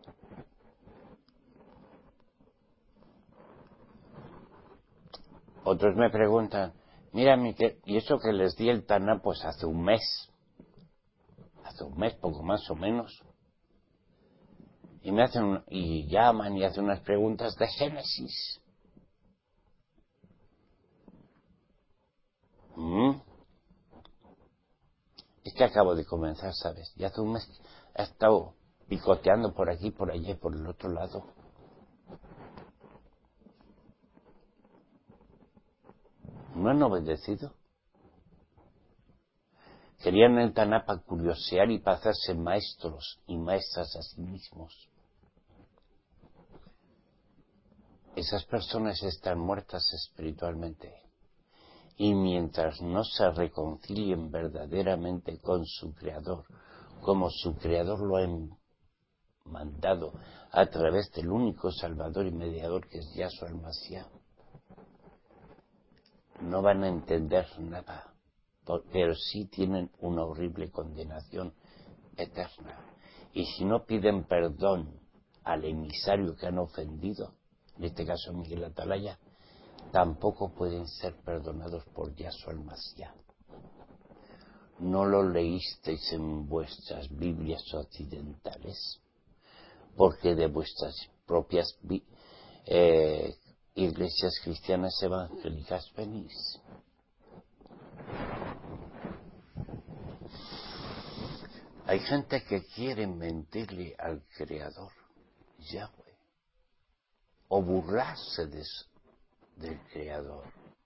[SPEAKER 1] Otros me preguntan, mira, Miquel, ¿y eso que les di el Taná? Pues hace un mes, poco más o menos. Y y llaman y hacen unas preguntas de Génesis. Es que acabo de comenzar, ¿sabes? Y hace un mes he estado picoteando por aquí, por allá y por el otro lado. ¿No han obedecido? Querían el Taná para curiosear y para hacerse maestros y maestras a sí mismos. Esas personas están muertas espiritualmente. Y mientras no se reconcilien verdaderamente con su Creador, como su Creador lo ha mandado a través del único Salvador y Mediador que es Yahshua HaMashiach, no van a entender nada, pero sí tienen una horrible condenación eterna. Y si no piden perdón al emisario que han ofendido, en este caso Miguel Atalaya, tampoco pueden ser perdonados por Yahshua HaMashiach. ¿No lo leísteis en vuestras Biblias occidentales? Porque de vuestras propias iglesias cristianas evangélicas venís. Hay gente que quiere mentirle al Creador, Yahweh, o burlarse del Creador.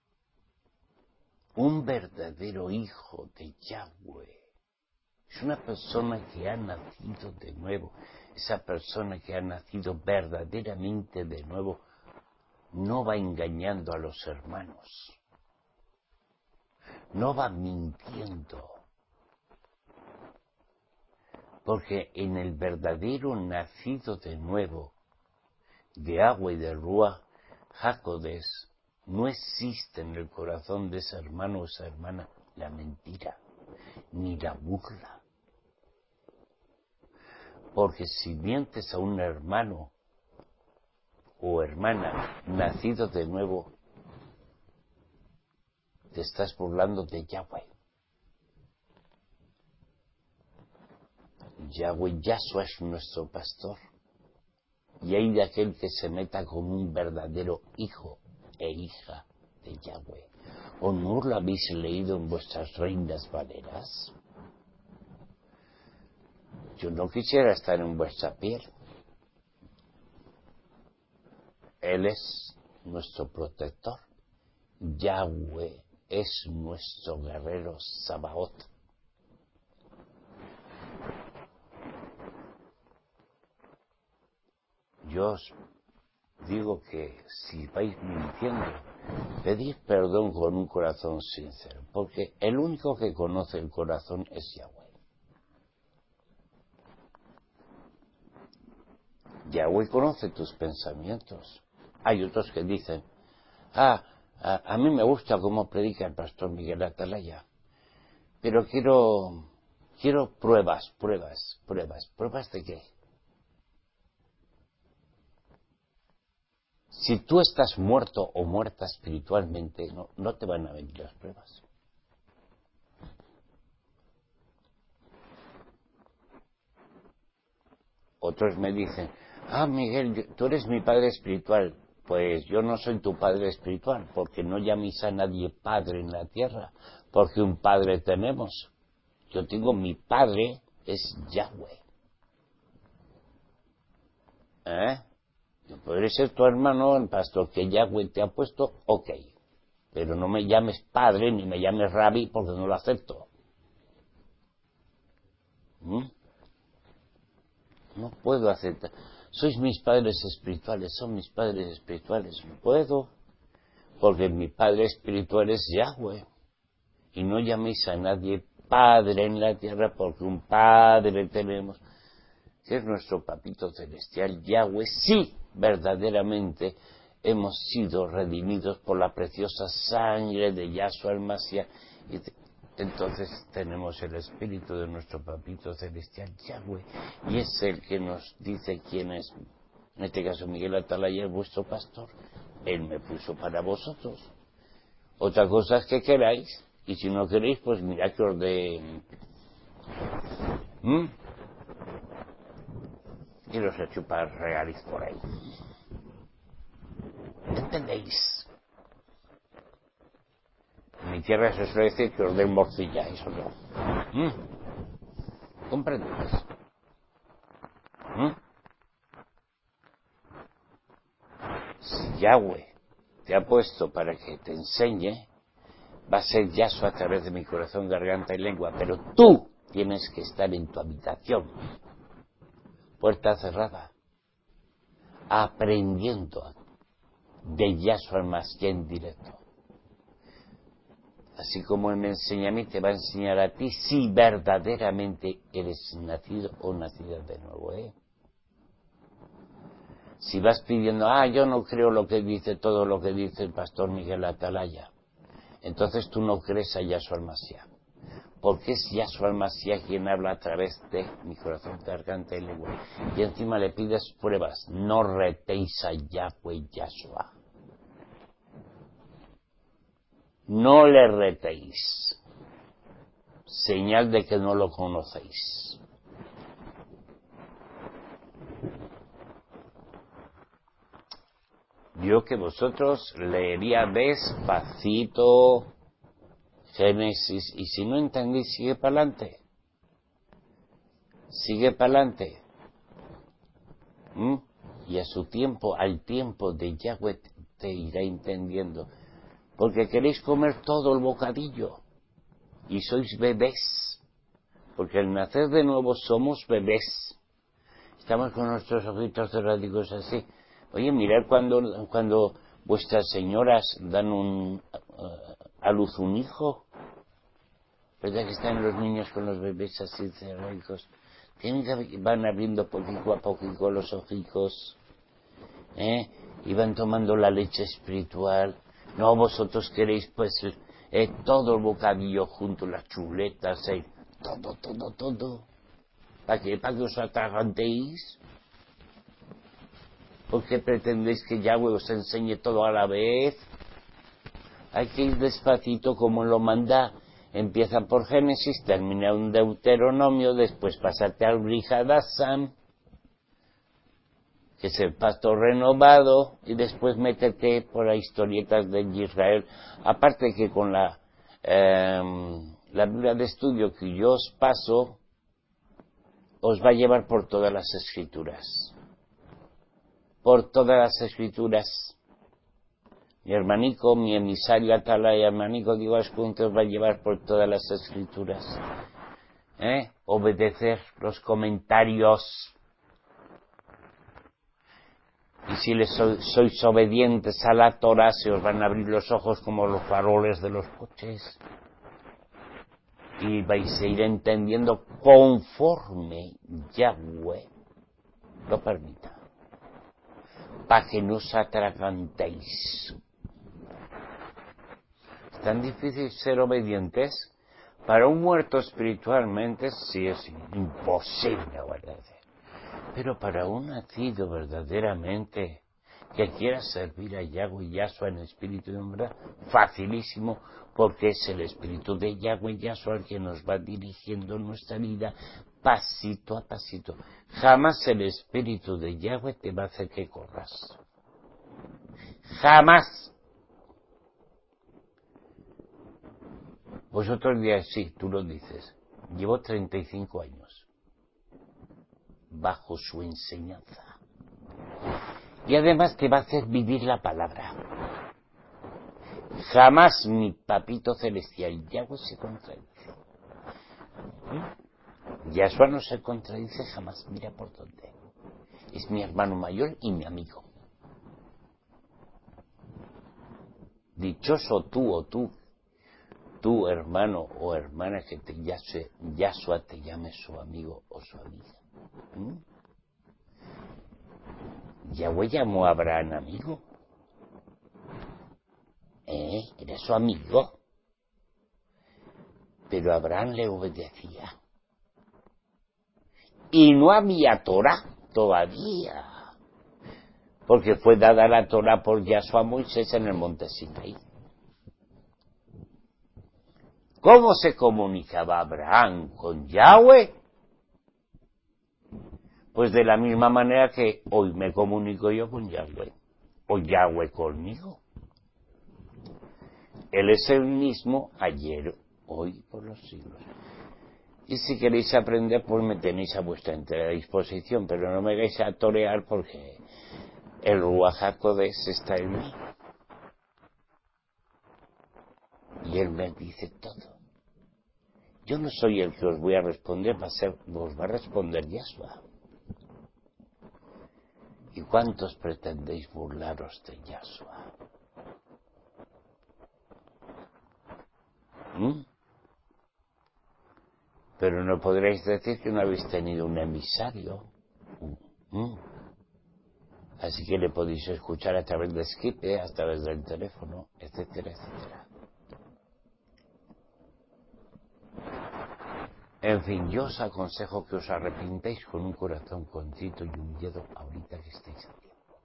[SPEAKER 1] Un verdadero hijo de Yahweh es una persona que ha nacido de nuevo. Esa persona que ha nacido verdaderamente de nuevo no va engañando a los hermanos, no va mintiendo, porque en el verdadero nacido de nuevo, de agua y de Ruach HaKodesh, no existe en el corazón de ese hermano o esa hermana la mentira, ni la burla. Porque si mientes a un hermano o hermana nacido de nuevo, te estás burlando de Yahweh. Yahweh Yahshua es nuestro pastor. Y hay de aquel que se meta con un verdadero hijo e hija de Yahweh. ¿O no lo habéis leído en vuestras reinas valeras? Yo no quisiera estar en vuestra piel. Él es nuestro protector. Yahweh es nuestro guerrero Sabaoth. Yo os digo que si vais mintiendo, pedid perdón con un corazón sincero, porque el único que conoce el corazón es Yahweh. Yahweh conoce tus pensamientos. Hay otros que dicen, a mí me gusta cómo predica el pastor Miguel Atalaya, pero quiero pruebas. ¿Pruebas de qué? Si tú estás muerto o muerta espiritualmente, no te van a venir las pruebas. Otros me dicen, Miguel, tú eres mi padre espiritual. Pues yo no soy tu padre espiritual, porque no llaméis a nadie padre en la tierra, porque un padre tenemos. Yo tengo mi padre, es Yahweh. Podré ser tu hermano, el pastor que Yahweh te ha puesto, ok. Pero no me llames padre ni me llames rabí porque no lo acepto. No puedo aceptar. Sois mis padres espirituales, son mis padres espirituales. No puedo, porque mi padre espiritual es Yahweh. Y no llaméis a nadie padre en la tierra porque un padre tenemos, que es nuestro papito celestial, Yahweh. Sí, verdaderamente hemos sido redimidos por la preciosa sangre de Yahshua el Mashiach. Y entonces tenemos el espíritu de nuestro papito celestial, Yahweh, y es el que nos dice quién es. En este caso Miguel Atalaya es vuestro pastor. Él me puso para vosotros. Otra cosa es que queráis, y si no queréis, pues mirad que os de... y los he chupado regalis por ahí. ¿Entendéis? En mi tierra se suele decir que os den morcilla, eso no. ¿Comprendéis? Si Yahweh te ha puesto para que te enseñe, va a ser Yahshua a través de mi corazón, garganta y lengua, pero tú tienes que estar en tu habitación, puerta cerrada, aprendiendo de Yahshua al Mashiach en directo. Así como Él me enseña a mí, te va a enseñar a ti si verdaderamente eres nacido o nacida de nuevo, Si vas pidiendo, yo no creo lo que dice, todo lo que dice el pastor Miguel Atalaya, entonces tú no crees a Yahshua al Mashiach, porque es Yahshua al Mashiach quien habla a través de mi corazón, garganta y lengua. Y encima le pides pruebas, no retéis a Yahweh Yahshua. No le retéis, señal de que no lo conocéis. Yo que vosotros leería despacito Génesis, y si no entendéis, sigue para adelante. Sigue para adelante. Y a su tiempo, al tiempo de Yahweh, te irá entendiendo. Porque queréis comer todo el bocadillo. Y sois bebés. Porque al nacer de nuevo somos bebés. Estamos con nuestros ojitos cerrados así. Oye, mirad cuando vuestras señoras dan a luz un hijo. ¿Verdad que están los niños con los bebés así cerrados? Van abriendo poquito a poquito los ojicos, y van tomando la leche espiritual. No, vosotros queréis pues todo el bocadillo junto, las chuletas, todo. ¿Para qué? ¿Para que os atragantéis? ¿Por qué pretendéis que Yahweh os enseñe todo a la vez? Hay que ir despacito como lo manda. Empieza por Génesis, termina en Deuteronomio, después pásate al Brihadasam, que es el pacto renovado, y después métete por las historietas de Israel. Aparte que con la Biblia de estudio que yo os paso, os va a llevar por todas las escrituras. Por todas las escrituras. Mi hermanico, mi emisario Atalaya, hermanico Diego Ascunte, os va a llevar por todas las escrituras. Obedecer los comentarios. Y si sois obedientes a la Torah, se os van a abrir los ojos como los faroles de los coches. Y vais a ir entendiendo conforme Yahweh lo permita. Para que no os atragantéis. ¿Es tan difícil ser obedientes? Para un muerto espiritualmente sí es imposible obedecer. Pero para un nacido verdaderamente que quiera servir a Yahweh y Yahshua en espíritu y en verdad, facilísimo, porque es el espíritu de Yahweh y Yahshua el que nos va dirigiendo nuestra vida pasito a pasito. Jamás el espíritu de Yahweh te va a hacer que corras. Jamás. Vosotros diréis, sí, tú lo dices. Llevo 35 años bajo su enseñanza. Y además te va a hacer vivir la palabra. Jamás mi papito celestial Yahweh se contradice. Yahshua no se contradice jamás, mira por dónde. Es mi hermano mayor y mi amigo. Dichoso tú o tú hermano o hermana que Yahshua te llame su amigo o su amiga. Yahweh llamó a Abraham amigo. Era su amigo. Pero Abraham le obedecía. Y no había Torah todavía. Porque fue dada la Torah por Yahshua a Moisés en el monte Sinaí. ¿Cómo se comunicaba Abraham con Yahweh? Pues de la misma manera que hoy me comunico yo con Yahweh. O Yahweh conmigo. Él es el mismo ayer, hoy, por los siglos. Y si queréis aprender, pues me tenéis a vuestra entera disposición, pero no me hagáis a torear porque el Ruach HaKodesh está en mí. Y él me dice todo. Yo no soy el que os voy a responder, os va a responder Yahshua. ¿Y cuántos pretendéis burlaros de Yahshua? Pero no podréis decir que no habéis tenido un emisario. Así que le podéis escuchar a través de Skype, a través del teléfono, etcétera, etcétera. En fin, yo os aconsejo que os arrepintéis con un corazón contrito y humillado ahorita que estáis a tiempo.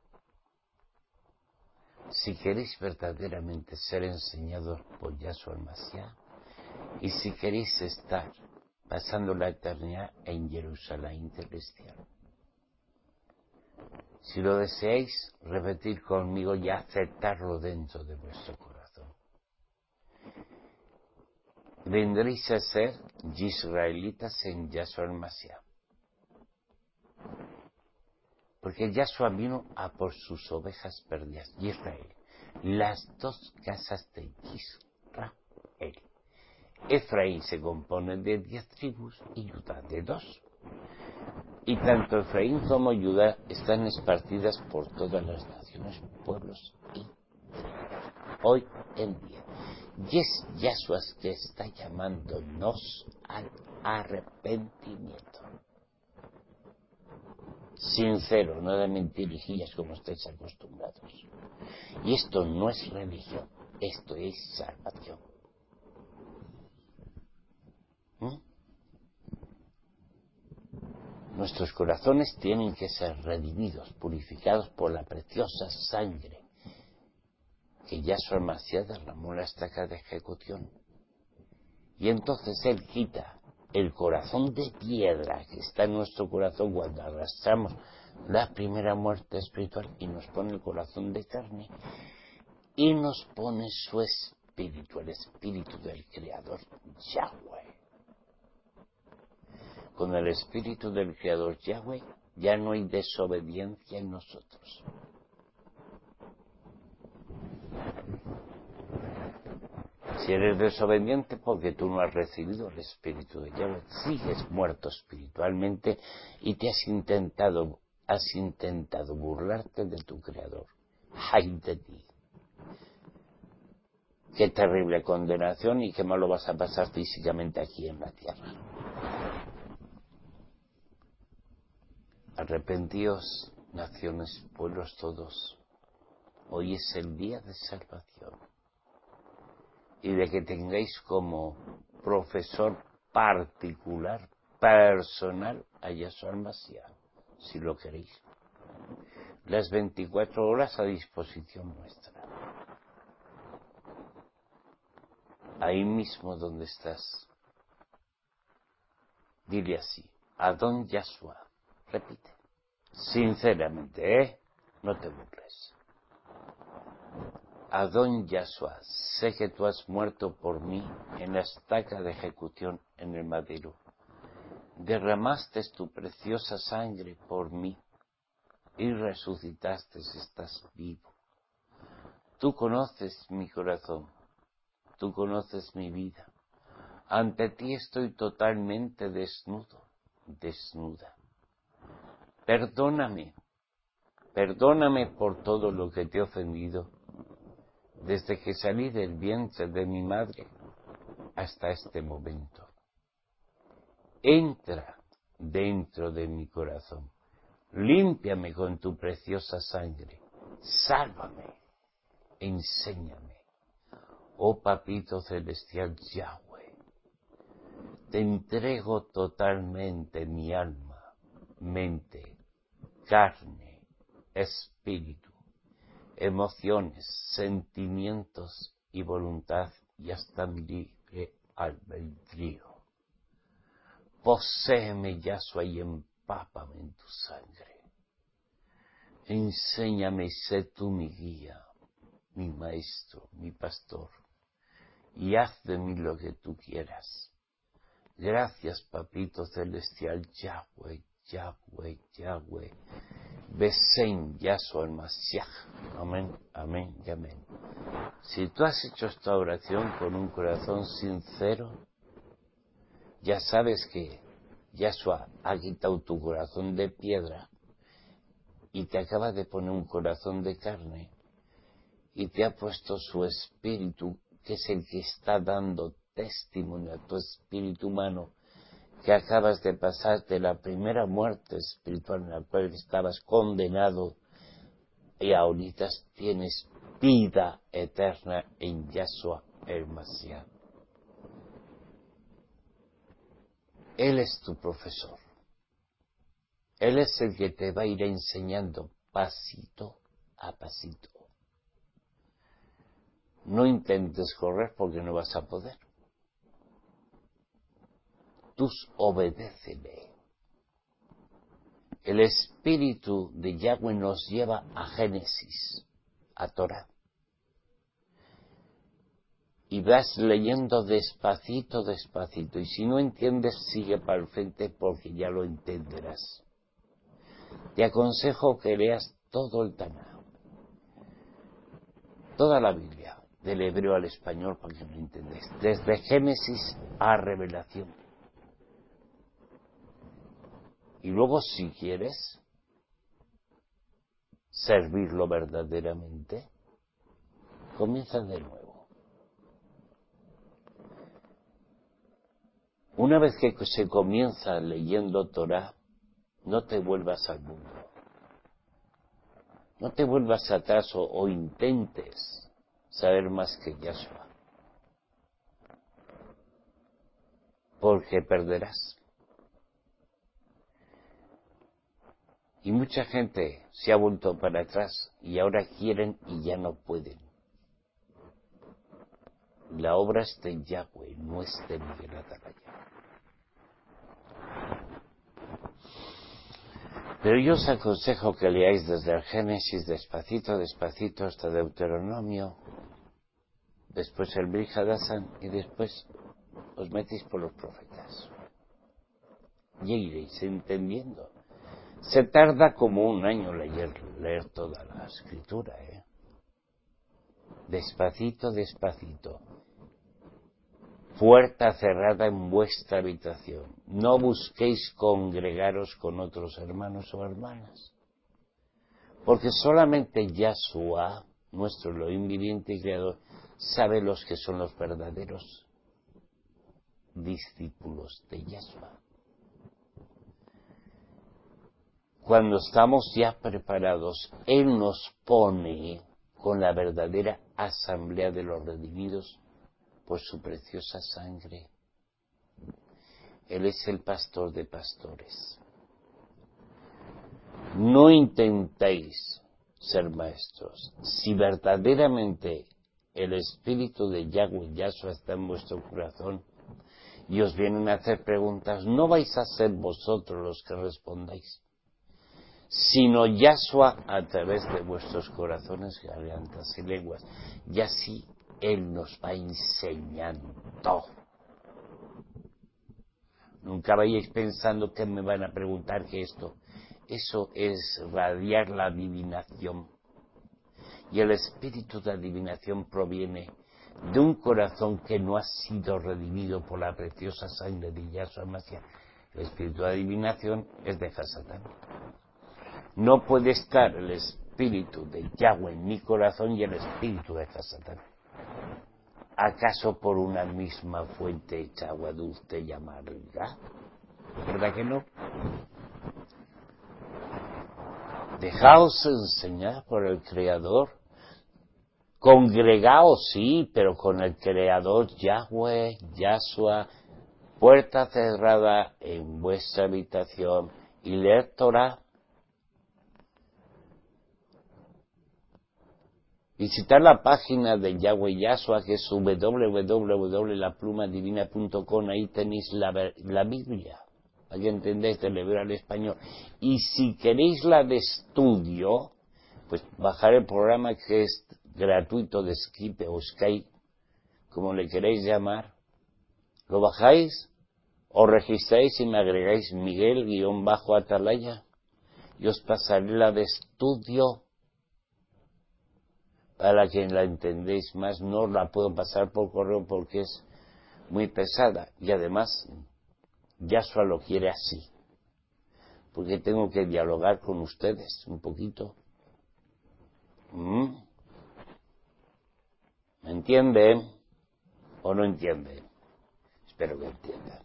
[SPEAKER 1] Si queréis verdaderamente ser enseñados por Yahshua el Mashiach, y si queréis estar pasando la eternidad en Jerusalén celestial. Si lo deseáis, repetir conmigo y aceptarlo dentro de vuestro corazón. Vendréis a ser israelitas en Yahshua el Mashiach. Porque Yahshua vino a por sus ovejas perdidas. Israel. Las dos casas de Israel. Efraín se compone de 10 tribus y Judá de 2. Y tanto Efraín como Judá están esparcidas por todas las naciones, pueblos y tribus. Hoy en día. Y es Yahshua que está llamándonos al arrepentimiento. Sincero, no de mentirijillas como estáis acostumbrados. Y esto no es religión, esto es salvación. Nuestros corazones tienen que ser redimidos, purificados por la preciosa sangre que Yahshua Hamashiach derramó en la estaca de ejecución. Y entonces Él quita el corazón de piedra que está en nuestro corazón cuando arrastramos la primera muerte espiritual y nos pone el corazón de carne y nos pone su espíritu, el espíritu del Creador Yahweh. Con el espíritu del Creador Yahweh ya no hay desobediencia en nosotros. Si eres desobediente porque tú no has recibido el espíritu de Yahweh, sigues muerto espiritualmente y te has intentado burlarte de tu Creador. ¡Ay de ti! Qué terrible condenación y qué mal lo vas a pasar físicamente aquí en la tierra. Arrepentíos, naciones, pueblos todos. Hoy es el día de salvación. Y de que tengáis como profesor particular, personal, a Yahshua Hamashiach, si lo queréis. Las 24 horas a disposición nuestra. Ahí mismo donde estás. Dile así, Adón Yahshua. Repite. Sinceramente, no te burles. Adón Yahshua, sé que tú has muerto por mí en la estaca de ejecución en el madero. Derramaste tu preciosa sangre por mí y resucitaste, estás vivo. Tú conoces mi corazón, tú conoces mi vida. Ante ti estoy totalmente desnudo, desnuda. Perdóname por todo lo que te he ofendido, desde que salí del vientre de mi madre hasta este momento. Entra dentro de mi corazón, límpiame con tu preciosa sangre, sálvame, enséñame. Oh Papito Celestial Yahweh, te entrego totalmente mi alma, mente, carne, espíritu, emociones, sentimientos y voluntad y hasta mi libre albedrío. Poséeme, Yahshua, y empápame en tu sangre. Enséñame y sé tú mi guía, mi maestro, mi pastor, y haz de mí lo que tú quieras. Gracias, Papito Celestial, Yahweh, Yahweh, Yahweh. Besén, Yahshua Hamashiach. Amén, amén y amén. Si tú has hecho esta oración con un corazón sincero, ya sabes que Yahshua ha quitado tu corazón de piedra y te acaba de poner un corazón de carne y te ha puesto su espíritu, que es el que está dando testimonio a tu espíritu humano, que acabas de pasar de la primera muerte espiritual en la cual estabas condenado y ahorita tienes vida eterna en Yahshua el Mashiach. Él es tu profesor. Él es el que te va a ir enseñando pasito a pasito. No intentes correr porque no vas a poder. Tú obedécele. El espíritu de Yahweh nos lleva a Génesis, a Torah. Y vas leyendo despacito, despacito. Y si no entiendes, sigue para el frente porque ya lo entenderás. Te aconsejo que leas todo el Tanaj, toda la Biblia, del hebreo al español para que lo entendáis. Desde Génesis a Revelación. Y luego, si quieres servirlo verdaderamente, comienza de nuevo. Una vez que se comienza leyendo Torah, no te vuelvas al mundo. No te vuelvas atrás o intentes saber más que Yahshua. Porque perderás. Y mucha gente se ha vuelto para atrás y ahora quieren y ya no pueden. La obra es de Yahweh, no es de Miguel Atalaya. Pero yo os aconsejo que leáis desde el Génesis despacito, despacito hasta Deuteronomio, después el Brit Hadassan y después os metéis por los profetas. Y iréis entendiendo. Se tarda como un año leer toda la escritura, Despacito, despacito. Puerta cerrada en vuestra habitación. No busquéis congregaros con otros hermanos o hermanas. Porque solamente Yahshua, nuestro Elohim viviente y creador, sabe los que son los verdaderos discípulos de Yahshua. Cuando estamos ya preparados, Él nos pone con la verdadera asamblea de los redimidos por su preciosa sangre. Él es el pastor de pastores. No intentéis ser maestros. Si verdaderamente el Espíritu de Yahweh Yahshua está en vuestro corazón y os vienen a hacer preguntas, no vais a ser vosotros los que respondáis, sino Yahshua a través de vuestros corazones, gargantas y lenguas. Y así Él nos va enseñando. Nunca vayáis pensando que me van a preguntar que esto. Eso es radiar la adivinación. Y el espíritu de adivinación proviene de un corazón que no ha sido redimido por la preciosa sangre de Yahshua Mashiach. El espíritu de adivinación es de Hasatán. No puede estar el espíritu de Yahweh en mi corazón y el espíritu de Hasatán. ¿Acaso por una misma fuente hecha agua dulce y amarga? ¿Verdad que no? Dejaos enseñar por el Creador. Congregaos, sí, pero con el Creador Yahweh, Yahshua, puerta cerrada en vuestra habitación y leer Torah. Visitar la página de Yahweh Yahshua, que es www.laplumadivina.com, ahí tenéis la Biblia, para que entendáis del hebreo al español. Y si queréis la de estudio, pues bajar el programa que es gratuito de Skype o Skype, como le queréis llamar, lo bajáis, os registráis y me agregáis Miguel-Atalaya, y os pasaré la de estudio. Para que la entendéis más, no la puedo pasar por correo porque es muy pesada. Y además, Yahshua lo quiere así. Porque tengo que dialogar con ustedes un poquito. ¿Me entienden? ¿O no entienden? Espero que entiendan.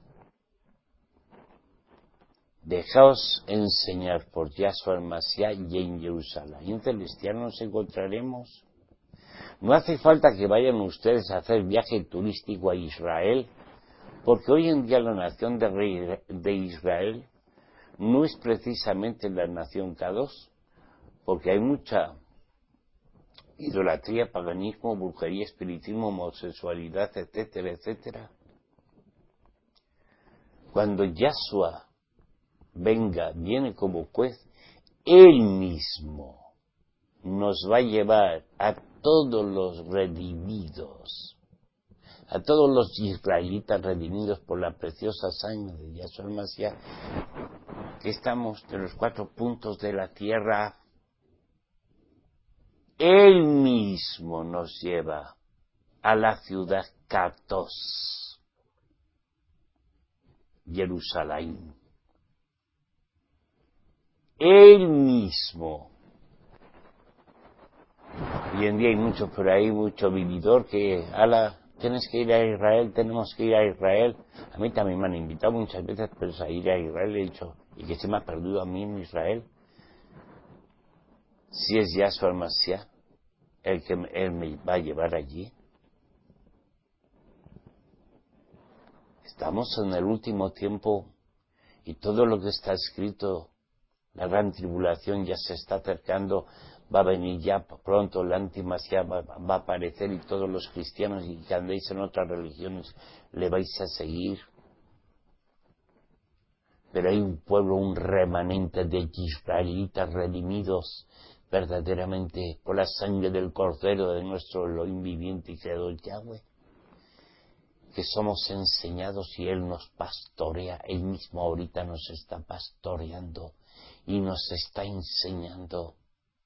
[SPEAKER 1] Dejaos enseñar por Yahshua el Mashiach y en Jerusalén. Y en Celestial nos encontraremos. No hace falta que vayan ustedes a hacer viaje turístico a Israel, porque hoy en día la nación de Israel no es precisamente la nación K2, porque hay mucha idolatría, paganismo, brujería, espiritismo, homosexualidad, etcétera, etcétera. Cuando Yahshua viene como juez, Él mismo nos va a llevar a todos los redimidos, a todos los israelitas redimidos por la preciosa sangre de Yahshua Mashiach, que estamos de los 4 puntos de la tierra. Él mismo nos lleva a la ciudad Katos, Jerusalén. Él mismo. Hoy en día hay muchos por ahí, mucho vividor que, tienes que ir a Israel, tenemos que ir a Israel. A mí también me han invitado muchas veces, pero a ir a Israel he dicho, ¿y que se me ha perdido a mí en Israel? Si es Yahshua el Mashiach, Él me va a llevar allí. Estamos en el último tiempo y todo lo que está escrito La gran tribulación ya se está acercando, va a venir ya pronto, el antimasía va a aparecer y todos los cristianos y que andéis en otras religiones le vais a seguir. Pero hay un pueblo, un remanente de israelitas redimidos verdaderamente por la sangre del Cordero de nuestro Elohim viviente y creador Yahweh, que somos enseñados y Él nos pastorea, Él mismo ahorita nos está pastoreando y nos está enseñando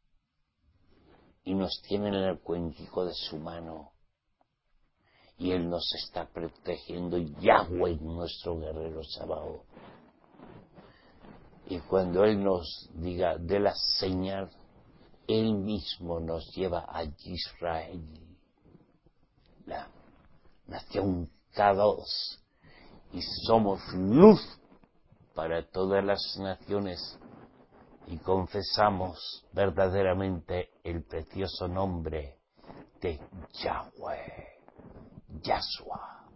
[SPEAKER 1] y nos tiene en el cuentico de su mano y Él nos está protegiendo, Yahweh, nuestro guerrero Sabaoth. Y cuando Él nos diga de la señal, Él mismo nos lleva a Israel, la nación K2, y somos luz para todas las naciones y confesamos verdaderamente el precioso nombre de Yahweh, Yahshua.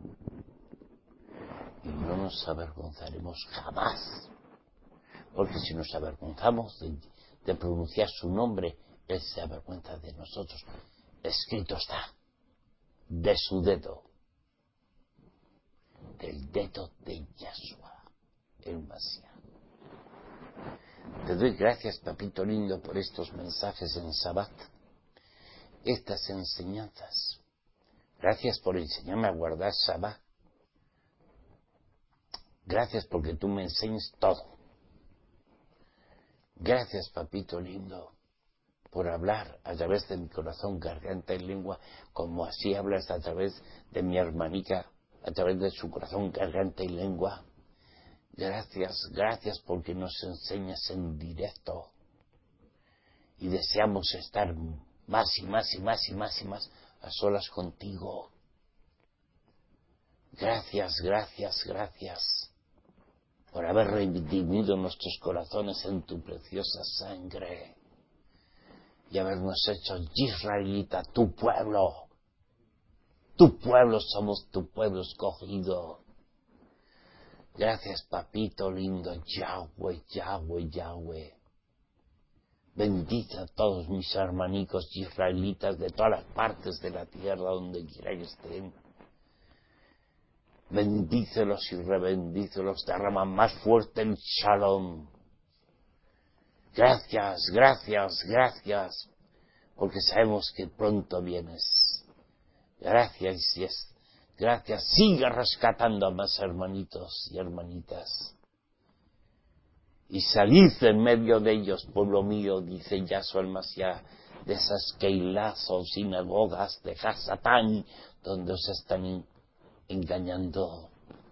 [SPEAKER 1] Y no nos avergonzaremos jamás, porque si nos avergonzamos de pronunciar su nombre, Él se avergüenza de nosotros. Escrito está, de su dedo, del dedo de Yahshua, el Mashiach. Te doy gracias, papito lindo, por estos mensajes en Sabbat, estas enseñanzas. Gracias por enseñarme a guardar Sabbat. Gracias porque tú me enseñas todo. Gracias, papito lindo, por hablar a través de mi corazón, garganta y lengua, como así hablas a través de mi hermanica, a través de su corazón, garganta y lengua. Gracias porque nos enseñas en directo y deseamos estar más y más y más y más y más a solas contigo. Gracias por haber redimido nuestros corazones en tu preciosa sangre y habernos hecho israelita, tu pueblo somos tu pueblo escogido. Gracias, papito lindo, Yahweh. Bendice a todos mis hermanicos israelitas de todas las partes de la tierra donde quiera que estén. Bendícelos y rebendícelos, derrama más fuerte el Shalom. Gracias, porque sabemos que pronto vienes. Gracias, siga rescatando a más hermanitos y hermanitas. Y salid en medio de ellos, pueblo mío, dice Yahshua el Mashiach, de esas keilás o sinagogas de Hasatán, donde os están engañando.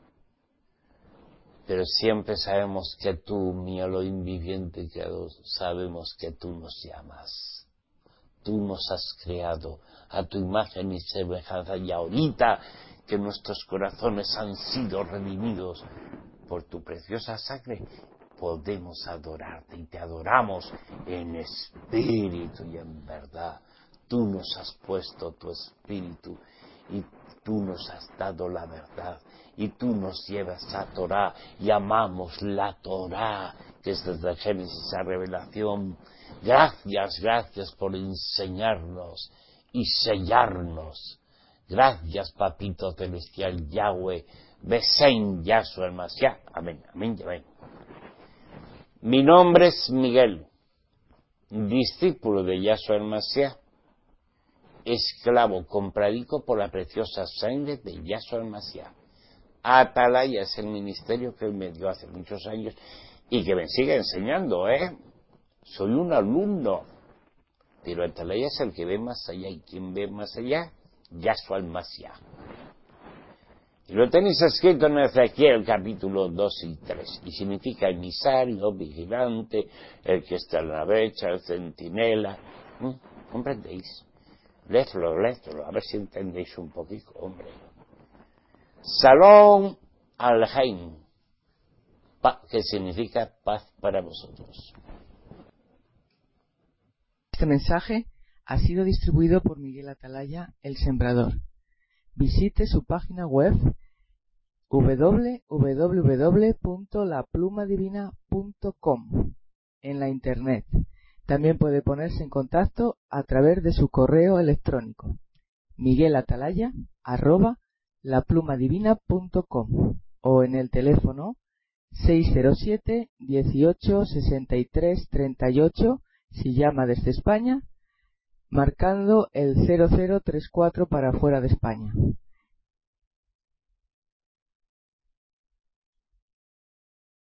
[SPEAKER 1] Pero siempre sabemos que tú, mi Elohim viviente y creador, sabemos que tú nos llamas. Tú nos has creado a tu imagen y semejanza, y ahorita que nuestros corazones han sido redimidos por tu preciosa sangre, podemos adorarte y te adoramos en espíritu y en verdad. Tú nos has puesto tu espíritu y tú nos has dado la verdad y tú nos llevas a Torah y amamos la Torah, que es desde Génesis a Revelación. Gracias por enseñarnos y sellarnos. Gracias, papito celestial Yahweh, Besen Yahshua el Mashiach. Amén. Mi nombre es Miguel, discípulo de Yahshua el Mashiach, esclavo compradico por la preciosa sangre de Yahshua el Mashiach. Atalaya es el ministerio que él me dio hace muchos años y que me sigue enseñando, Soy un alumno, pero Atalaya es el que ve más allá, y quien ve más allá, Yahshua el Mashiach. Y lo tenéis escrito en Ezequiel capítulo 2 y 3, y significa emisario, vigilante, el que está en la brecha, el centinela. ¿Comprendéis? Léetelo, a ver si entendéis un poquito, hombre. Salón Alheim, que significa paz para vosotros.
[SPEAKER 2] Este mensaje ha sido distribuido por Miguel Atalaya, el Sembrador. Visite su página web www.laplumadivina.com. en la Internet. También puede ponerse en contacto a través de su correo electrónico miguelatalaya@laplumadivina.com o en el teléfono 607 18 63 38 si llama desde España, marcando el 0034 para fuera de España.